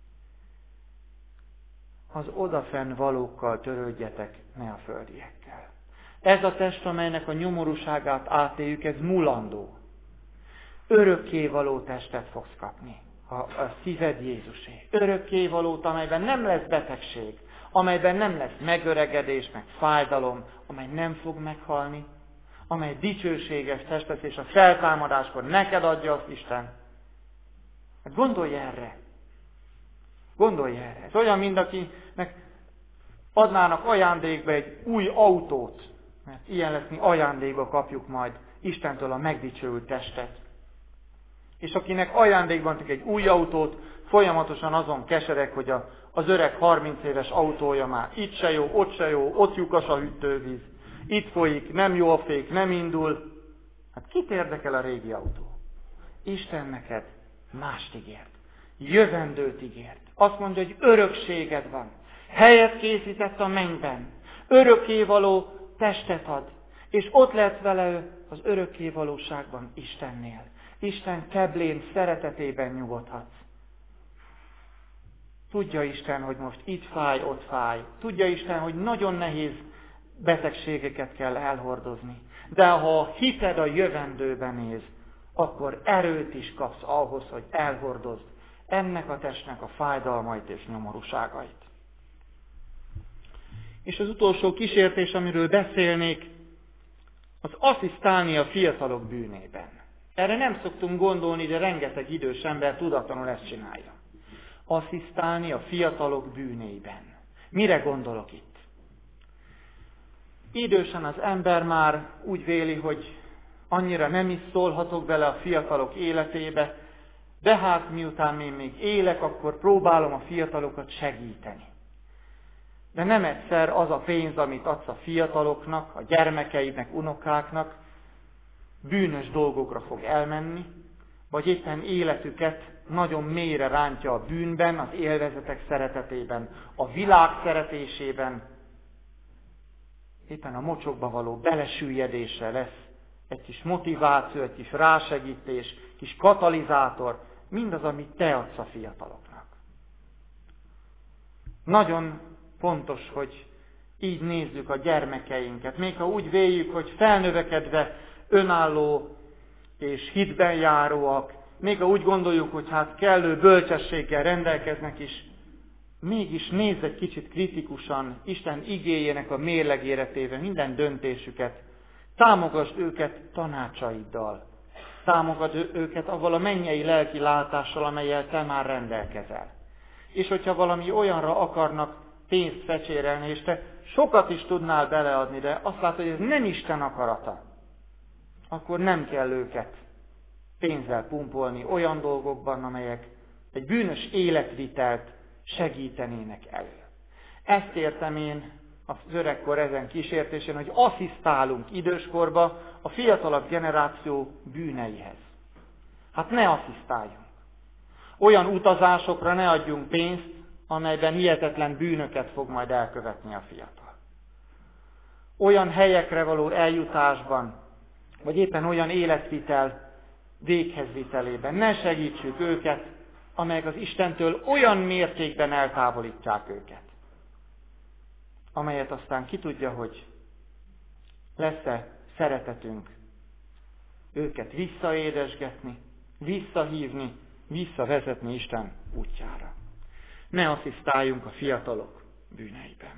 Az odafenn valókkal törődjetek, ne a földiekkel. Ez a test, amelynek a nyomorúságát átéljük, ez mulandó. Örökkévaló testet fogsz kapni, a, a szíved Jézusé. Örökkévalót, amelyben nem lesz betegség, amelyben nem lesz megöregedés, meg fájdalom, amely nem fog meghalni, amely dicsőséges test lesz, és a feltámadáskor neked adja azt Isten. Hát gondolj erre. Gondolj erre. Ez olyan, mint akinek adnának ajándékba egy új autót, mert ilyen lesz, mi ajándékba kapjuk majd Istentől a megdicsőült testet. És akinek ajándékban adnak egy új autót, folyamatosan azon kesereg, hogy a, az öreg harminc éves autója már itt se jó, ott se jó, ott lyukas a hűtővíz, itt folyik, nem jó a fék, nem indul. Hát kit érdekel a régi autó? Isten neked mást ígért. Jövendőt ígért. Azt mondja, hogy örökséged van. Helyet készített a mennyben. Örökkévaló testet ad. És ott lesz vele az örökkévalóságban Istennél. Isten keblén szeretetében nyugodhatsz. Tudja Isten, hogy most itt fáj, ott fáj. Tudja Isten, hogy nagyon nehéz betegségeket kell elhordozni. De ha a hited a jövendőben néz, akkor erőt is kapsz ahhoz, hogy elhordozd ennek a testnek a fájdalmait és nyomorúságait. És az utolsó kísértés, amiről beszélnék, az asszisztálni a fiatalok bűnében. Erre nem szoktunk gondolni, de rengeteg idős ember tudatlanul ezt csinálja. Asszisztálni a fiatalok bűnében. Mire gondolok itt? Idősen az ember már úgy véli, hogy annyira nem is szólhatok bele a fiatalok életébe, de hát miután én még élek, akkor próbálom a fiatalokat segíteni. De nem egyszer az a pénz, amit adsz a fiataloknak, a gyermekeidnek, unokáknak, bűnös dolgokra fog elmenni, vagy éppen életüket nagyon mélyre rántja a bűnben, az élvezetek szeretetében, a világ szeretésében, éppen a mocsokba való belesüllyedésre lesz egy kis motiváció, egy kis rásegítés, kis katalizátor, mindaz, amit te adsz a fiataloknak. Nagyon fontos, hogy így nézzük a gyermekeinket. Még ha úgy véljük, hogy felnövekedve önálló és hitben járóak, még ha úgy gondoljuk, hogy hát kellő bölcsességgel rendelkeznek is, mégis nézz egy kicsit kritikusan Isten igéjének a mérlegére téve minden döntésüket, támogasd őket tanácsaiddal, támogasd őket avval a mennyei lelki látással, amellyel te már rendelkezel. És hogyha valami olyanra akarnak pénzt fecsérelni, és te sokat is tudnál beleadni, de azt látod, hogy ez nem Isten akarata, akkor nem kell őket pénzzel pumpolni olyan dolgokban, amelyek egy bűnös életvitelt segítenének elő. Ezt értem én az öregkor ezen kísértésén, hogy asszisztálunk időskorba a fiatalabb generáció bűneihez. Hát ne asszisztáljunk. Olyan utazásokra ne adjunk pénzt, amelyben hihetetlen bűnöket fog majd elkövetni a fiatal. Olyan helyekre való eljutásban, vagy éppen olyan életvitel véghezvitelében ne segítsük őket, amelyek az Istentől olyan mértékben eltávolítják őket, amelyet aztán ki tudja, hogy lesz-e szeretetünk őket visszaédesgetni, visszahívni, visszavezetni Isten útjára. Ne asszisztáljunk a fiatalok bűneiben.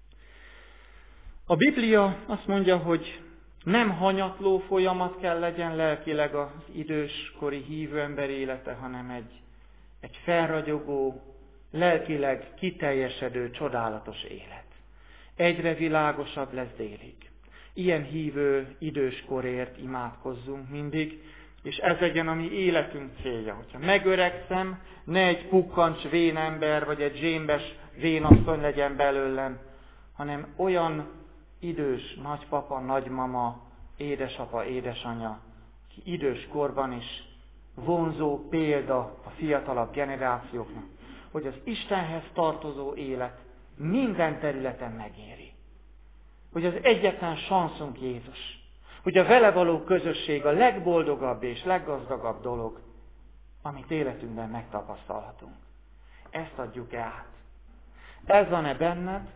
A Biblia azt mondja, hogy nem hanyatló folyamat kell legyen lelkileg az időskori hívő ember élete, hanem egy, egy felragyogó, lelkileg kiteljesedő, csodálatos élet. Egyre világosabb lesz délig. Ilyen hívő időskorért imádkozzunk mindig, és ez legyen a mi életünk célja. Hogyha megöregszem, ne egy pukkancs vénember, vagy egy zsémbes vénasszony legyen belőlem, hanem olyan idős nagypapa, nagymama, édesapa, édesanya, aki idős korban is vonzó példa a fiatalabb generációknak, hogy az Istenhez tartozó élet minden területen megéri. Hogy az egyetlen sanszunk Jézus. Hogy a vele való közösség a legboldogabb és leggazdagabb dolog, amit életünkben megtapasztalhatunk. Ezt adjuk át. Ez van-e benned?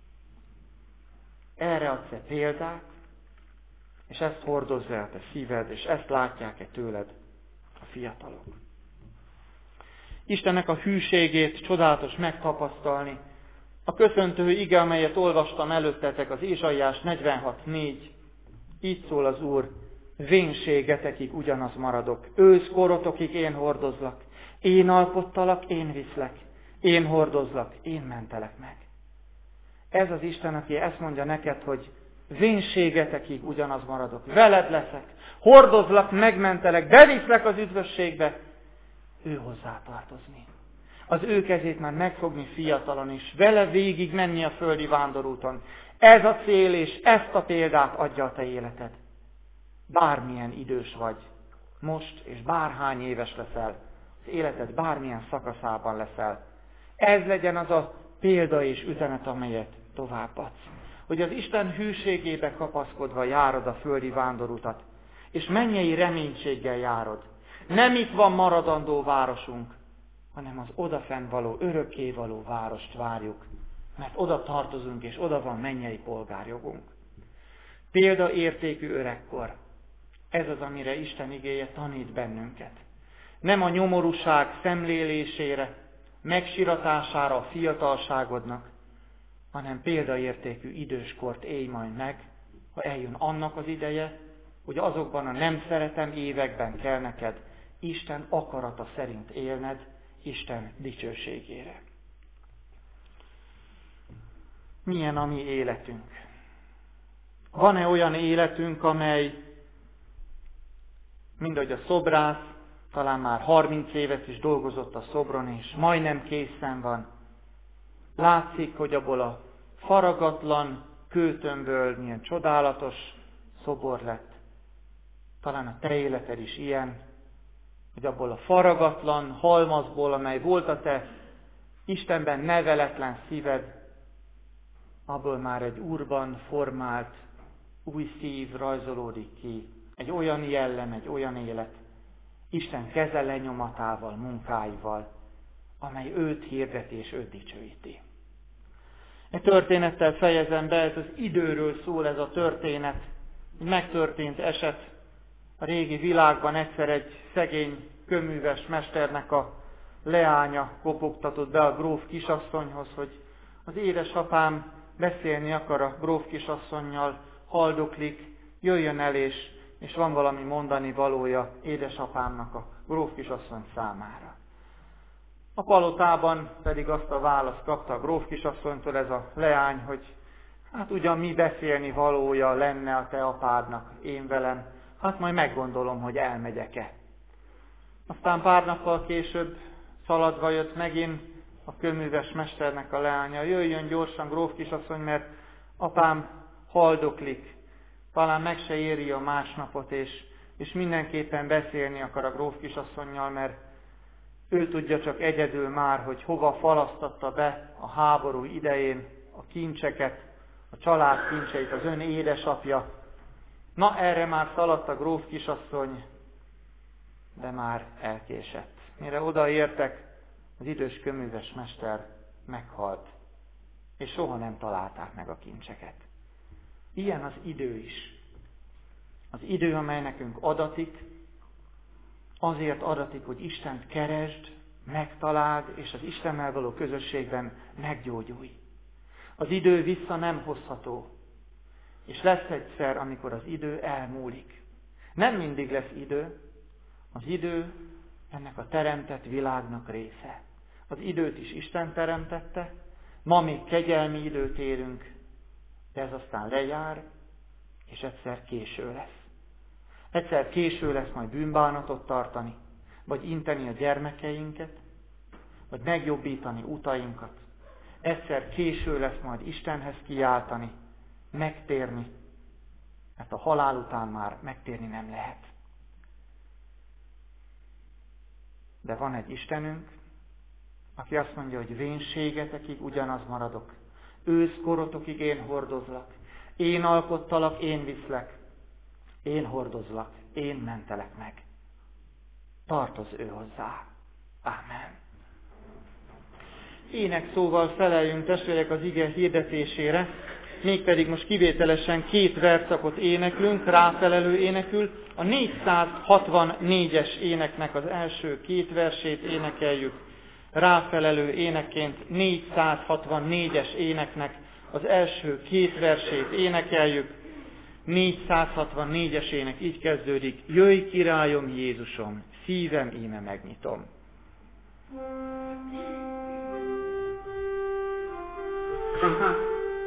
Erre adsz-e példát? És ezt hordozza el te szíved, és ezt látják-e tőled a fiatalok? Istennek a hűségét csodálatos megtapasztalni. A köszöntő ige, amelyet olvastam előttetek, az Ézsaiás negyvenhat négy. Így szól az Úr: vénségetekig ugyanaz maradok, őszkorotokig én hordozlak, én alkottalak, én viszlek, én hordozlak, én mentelek meg. Ez az Isten, aki ezt mondja neked, hogy vénségetekig ugyanaz maradok, veled leszek, hordozlak, megmentelek, beviszlek az üdvösségbe, ő hozzá tartozni. Az ő kezét már megfogni fiatalon is, vele végig menni a földi vándorúton. Ez a cél, és ezt a példát adja a te életed. Bármilyen idős vagy most, és bárhány éves leszel, az életed bármilyen szakaszában leszel. Ez legyen az a példa és üzenet, amelyet továbbadsz. Hogy az Isten hűségébe kapaszkodva járod a földi vándorutat, és mennyei reménységgel járod. Nem itt van maradandó városunk, hanem az odafenn való, örökké való várost várjuk, mert oda tartozunk, és oda van mennyei polgárjogunk. Példaértékű öregkor. Ez az, amire Isten igéje tanít bennünket. Nem a nyomorúság szemlélésére, megsiratására a fiatalságodnak, hanem példaértékű időskort élj majd meg, ha eljön annak az ideje, hogy azokban a nem szeretem években kell neked Isten akarata szerint élned, Isten dicsőségére. Milyen a mi életünk? Van-e olyan életünk, amely, mindahogy a szobrász, talán már harminc évet is dolgozott a szobron, és majdnem készen van. Látszik, hogy abból a faragatlan kőtömből milyen csodálatos szobor lett. Talán a te életed is ilyen, hogy abból a faragatlan halmazból, amely volt a te Istenben neveletlen szíved, abból már egy Úrban formált új szív rajzolódik ki. Egy olyan jellem, egy olyan élet, Isten keze lenyomatával, munkáival, amely őt hirdeti és őt dicsőíti. Egy történettel fejezem be, ez az időről szól ez a történet. Egy megtörtént eset a régi világban. Egyszer egy szegény kőműves mesternek a leánya kopogtatott be a gróf kisasszonyhoz, hogy az édesapám beszélni akar a gróf kisasszonnyal, haldoklik, jöjjön el, és, és van valami mondani valója édesapámnak a gróf kisasszony számára. A palotában pedig azt a választ kapta a gróf kisasszonytól ez a leány, hogy hát ugyan mi beszélni valója lenne a te apádnak én velem, hát majd meggondolom, hogy elmegyek-e. Aztán pár nappal később szaladva jött megint a kőműves mesternek a leánya. Jöjjön gyorsan, gróf kisasszony, mert apám haldoklik. Talán meg se éri a másnapot, és, és mindenképpen beszélni akar a gróf kisasszonnyal, mert ő tudja csak egyedül már, hogy hova falasztatta be a háború idején a kincseket, a család kincseit, az ön édesapja. Na, erre már szaladt a gróf kisasszony, de már elkésett. Mire odaértek, az idős kőműves mester meghalt, és soha nem találták meg a kincseket. Ilyen az idő is. Az idő, amely nekünk adatik, azért adatik, hogy Istent keresd, megtaláld, és az Istennel való közösségben meggyógyulj. Az idő vissza nem hozható, és lesz egyszer, amikor az idő elmúlik. Nem mindig lesz idő, az idő ennek a teremtett világnak része. Az időt is Isten teremtette, ma még kegyelmi időt élünk, de ez aztán lejár, és egyszer késő lesz. Egyszer késő lesz majd bűnbánatot tartani, vagy inteni a gyermekeinket, vagy megjobbítani utainkat. Egyszer késő lesz majd Istenhez kiáltani, megtérni, mert a halál után már megtérni nem lehet. De van egy Istenünk, aki azt mondja, hogy vénségetekig ugyanaz maradok. Őszkorotokig én hordozlak. Én alkottalak, én viszlek. Én hordozlak, én mentelek meg. Tartoz ő hozzá. Ámen. Ének szóval feleljünk, testvérek, az ige hirdetésére, mégpedig most kivételesen két verszakot éneklünk, ráfelelő énekül. A négyszázhatvannégyes éneknek az első két versét énekeljük, ráfelelő énekként négyszázhatvannégyes éneknek az első két versét énekeljük. négyszázhatvannégyes ének így kezdődik: Jöjj, királyom Jézusom, szívem íme megnyitom. Aha.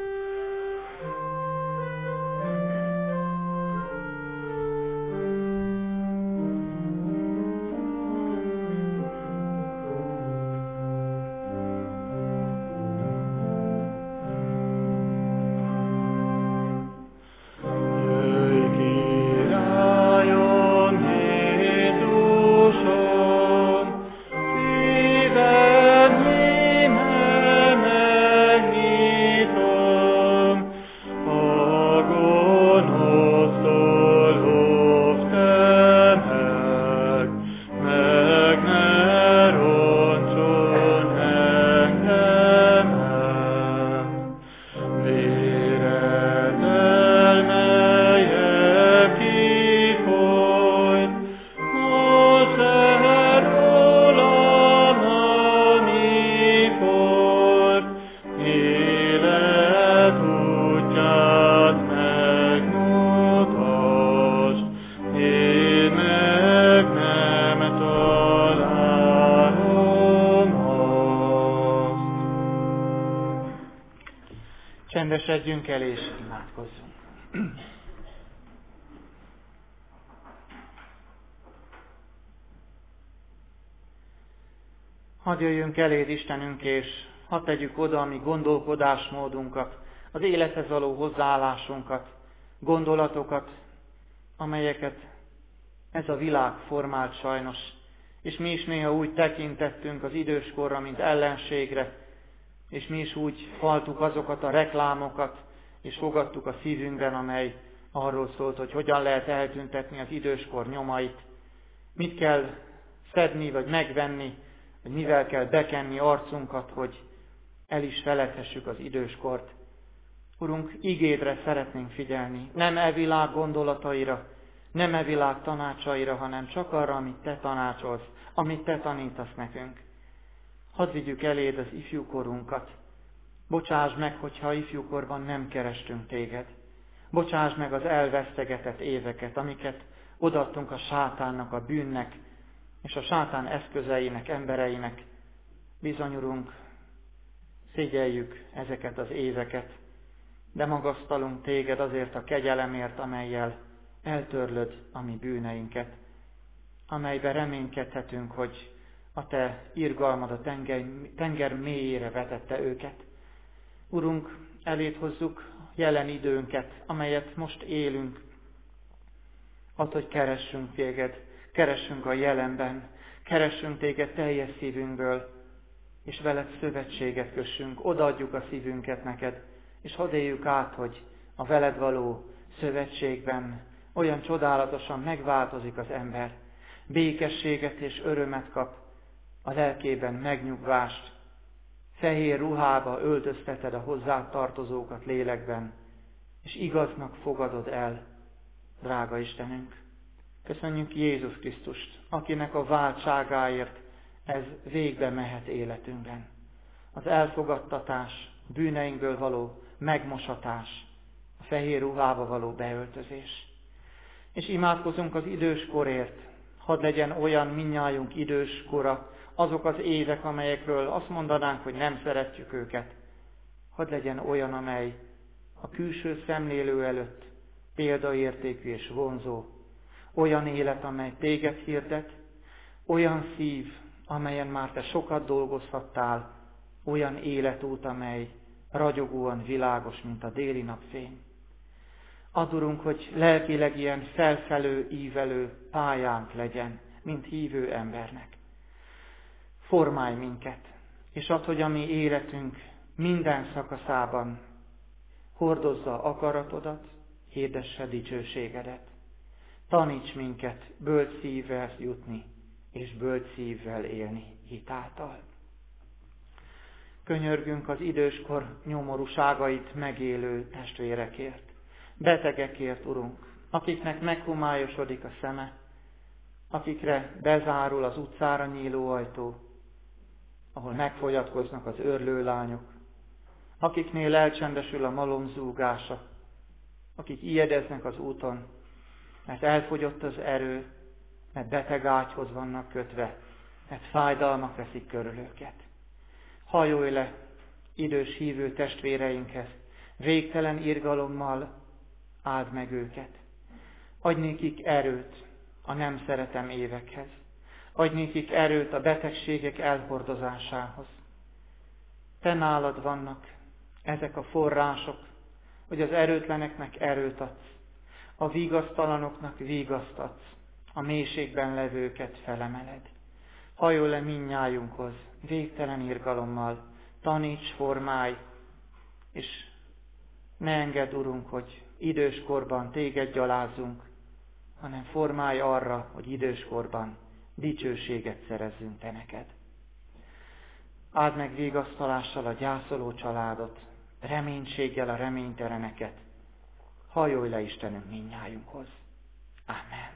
Csendesedjünk el és imádkozzunk. Hadd jöjjünk eléd, Istenünk, és hadd tegyük oda a mi gondolkodásmódunkat, az élethez való hozzáállásunkat, gondolatokat, amelyeket ez a világ formált sajnos, és mi is néha úgy tekintettünk az időskorra, mint ellenségre, és mi is úgy faltuk azokat a reklámokat, és fogadtuk a szívünkben, amely arról szólt, hogy hogyan lehet eltüntetni az időskor nyomait, mit kell szedni, vagy megvenni, vagy mivel kell bekenni arcunkat, hogy el is felejthessük az időskort. Urunk, igédre szeretnénk figyelni, nem e világ gondolataira, nem e világ tanácsaira, hanem csak arra, amit Te tanácsolsz, amit Te tanítasz nekünk. Hadd vigyük eléd az ifjúkorunkat. Bocsásd meg, hogyha ifjúkorban nem kerestünk Téged. Bocsásd meg az elvesztegetett éveket, amiket odaadtunk a sátánnak, a bűnnek, és a sátán eszközeinek, embereinek. Bizony, Urunk, szégyeljük ezeket az éveket, de magasztalunk Téged azért a kegyelemért, amellyel eltörlöd a mi bűneinket, amelybe reménykedhetünk, hogy a Te irgalmad a tenger, tenger mélyére vetette őket. Urunk, eléd hozzuk jelen időnket, amelyet most élünk. Add, hogy keressünk Téged, keressünk a jelenben, keressünk Téged teljes szívünkből, és veled szövetséget kössünk, odaadjuk a szívünket neked, és hadd éljük át, hogy a veled való szövetségben olyan csodálatosan megváltozik az ember, békességet és örömet kap, a lelkében megnyugvást, fehér ruhába öltözteted a hozzá tartozókat lélekben, és igaznak fogadod el, drága Istenünk. Köszönjük Jézus Krisztust, akinek a váltságáért ez végbe mehet életünkben. Az elfogadtatás, bűneinkből való megmosatás, a fehér ruhába való beöltözés. És imádkozunk az idős korért. Hadd legyen olyan mindnyájunk idős kora, azok az évek, amelyekről azt mondanánk, hogy nem szeretjük őket. Hadd legyen olyan, amely a külső szemlélő előtt példaértékű és vonzó. Olyan élet, amely téged hirdet, olyan szív, amelyen már te sokat dolgozhattál, olyan életút, amely ragyogóan világos, mint a déli napfény. Add, Urunk, hogy lelkileg ilyen felfelő, ívelő pályánk legyen, mint hívő embernek. Formálj minket, és add, hogy a mi életünk minden szakaszában hordozza akaratodat, hirdesse dicsőségedet. Taníts minket bölcs szívvel jutni, és bölcs szívvel élni hitáltal. Könyörgünk az időskor nyomorúságait megélő testvérekért, betegekért, Urunk, akiknek meghomályosodik a szeme, akikre bezárul az utcára nyíló ajtó, ahol megfogyatkoznak az őrlőlányok, akiknél elcsendesül a malomzúgása, akik ijedeznek az úton, mert elfogyott az erő, mert beteg ágyhoz vannak kötve, mert fájdalmak veszik körül őket. Hajolj le idős hívő testvéreinkhez, végtelen irgalommal áld meg őket. Adj nékik erőt a nem szeretem évekhez. Adj nékik erőt a betegségek elhordozásához. Te nálad vannak ezek a források, hogy az erőtleneknek erőt adsz, a vigasztalanoknak vigaszt adsz, a mélységben levőket felemeled. Hajolj le mindnyájunkhoz, végtelen irgalommal, taníts, formálj, és ne engedd, Urunk, hogy időskorban téged gyalázzunk, hanem formálj arra, hogy időskorban dicsőséget szerezzünk te neked. Áld meg vigasztalással a gyászoló családot, reménységgel a reményteleneket. Hajolj le, Istenünk, mindnyájunkhoz. Amen.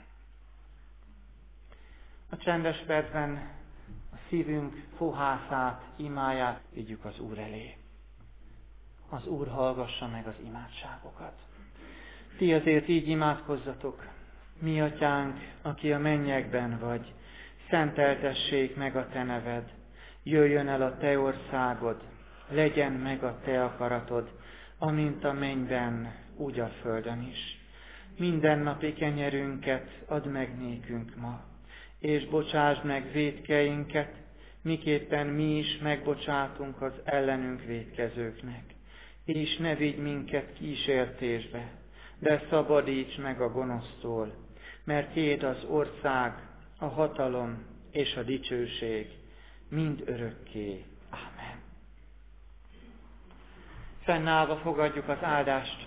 A csendes percben a szívünk fohászát, imáját vigyük az Úr elé. Az Úr hallgassa meg az imádságokat. Ti azért így imádkozzatok. Mi Atyánk, aki a mennyekben vagy, szenteltessék meg a te neved. Jöjjön el a te országod, legyen meg a te akaratod, amint a mennyben, úgy a földön is. Mindennapi kenyerünket add meg nékünk ma, és bocsásd meg vétkeinket, miképpen mi is megbocsátunk az ellenünk vétkezőknek. És ne vigy minket kísértésbe, de szabadíts meg a gonosztól, mert tiéd az ország, a hatalom és a dicsőség mind örökké. Ámen. Fennállva fogadjuk az áldást.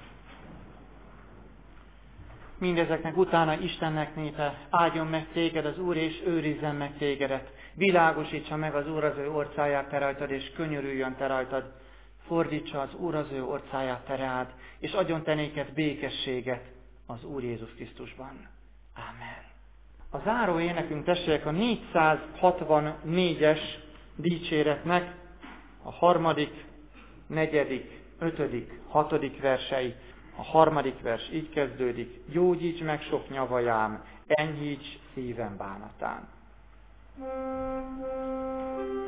Mindezeknek utána Istennek népe, áldjon meg téged az Úr, és őrizzen meg tégedet. Világosítsa meg az Úr az ő orcáját te rajtad, és könyörüljön te rajtad. Fordítsa az Úr az ő orcáját te rád, és adjon te néked békességet az Úr Jézus Krisztusban. Ámen. A záró énekünk, tessék, a négyszázhatvannégyes dicséretnek a harmadik, negyedik, ötödik, hatodik versei. A harmadik vers így kezdődik: gyógyíts meg sok nyavajám, enyhíts szívem bánatán.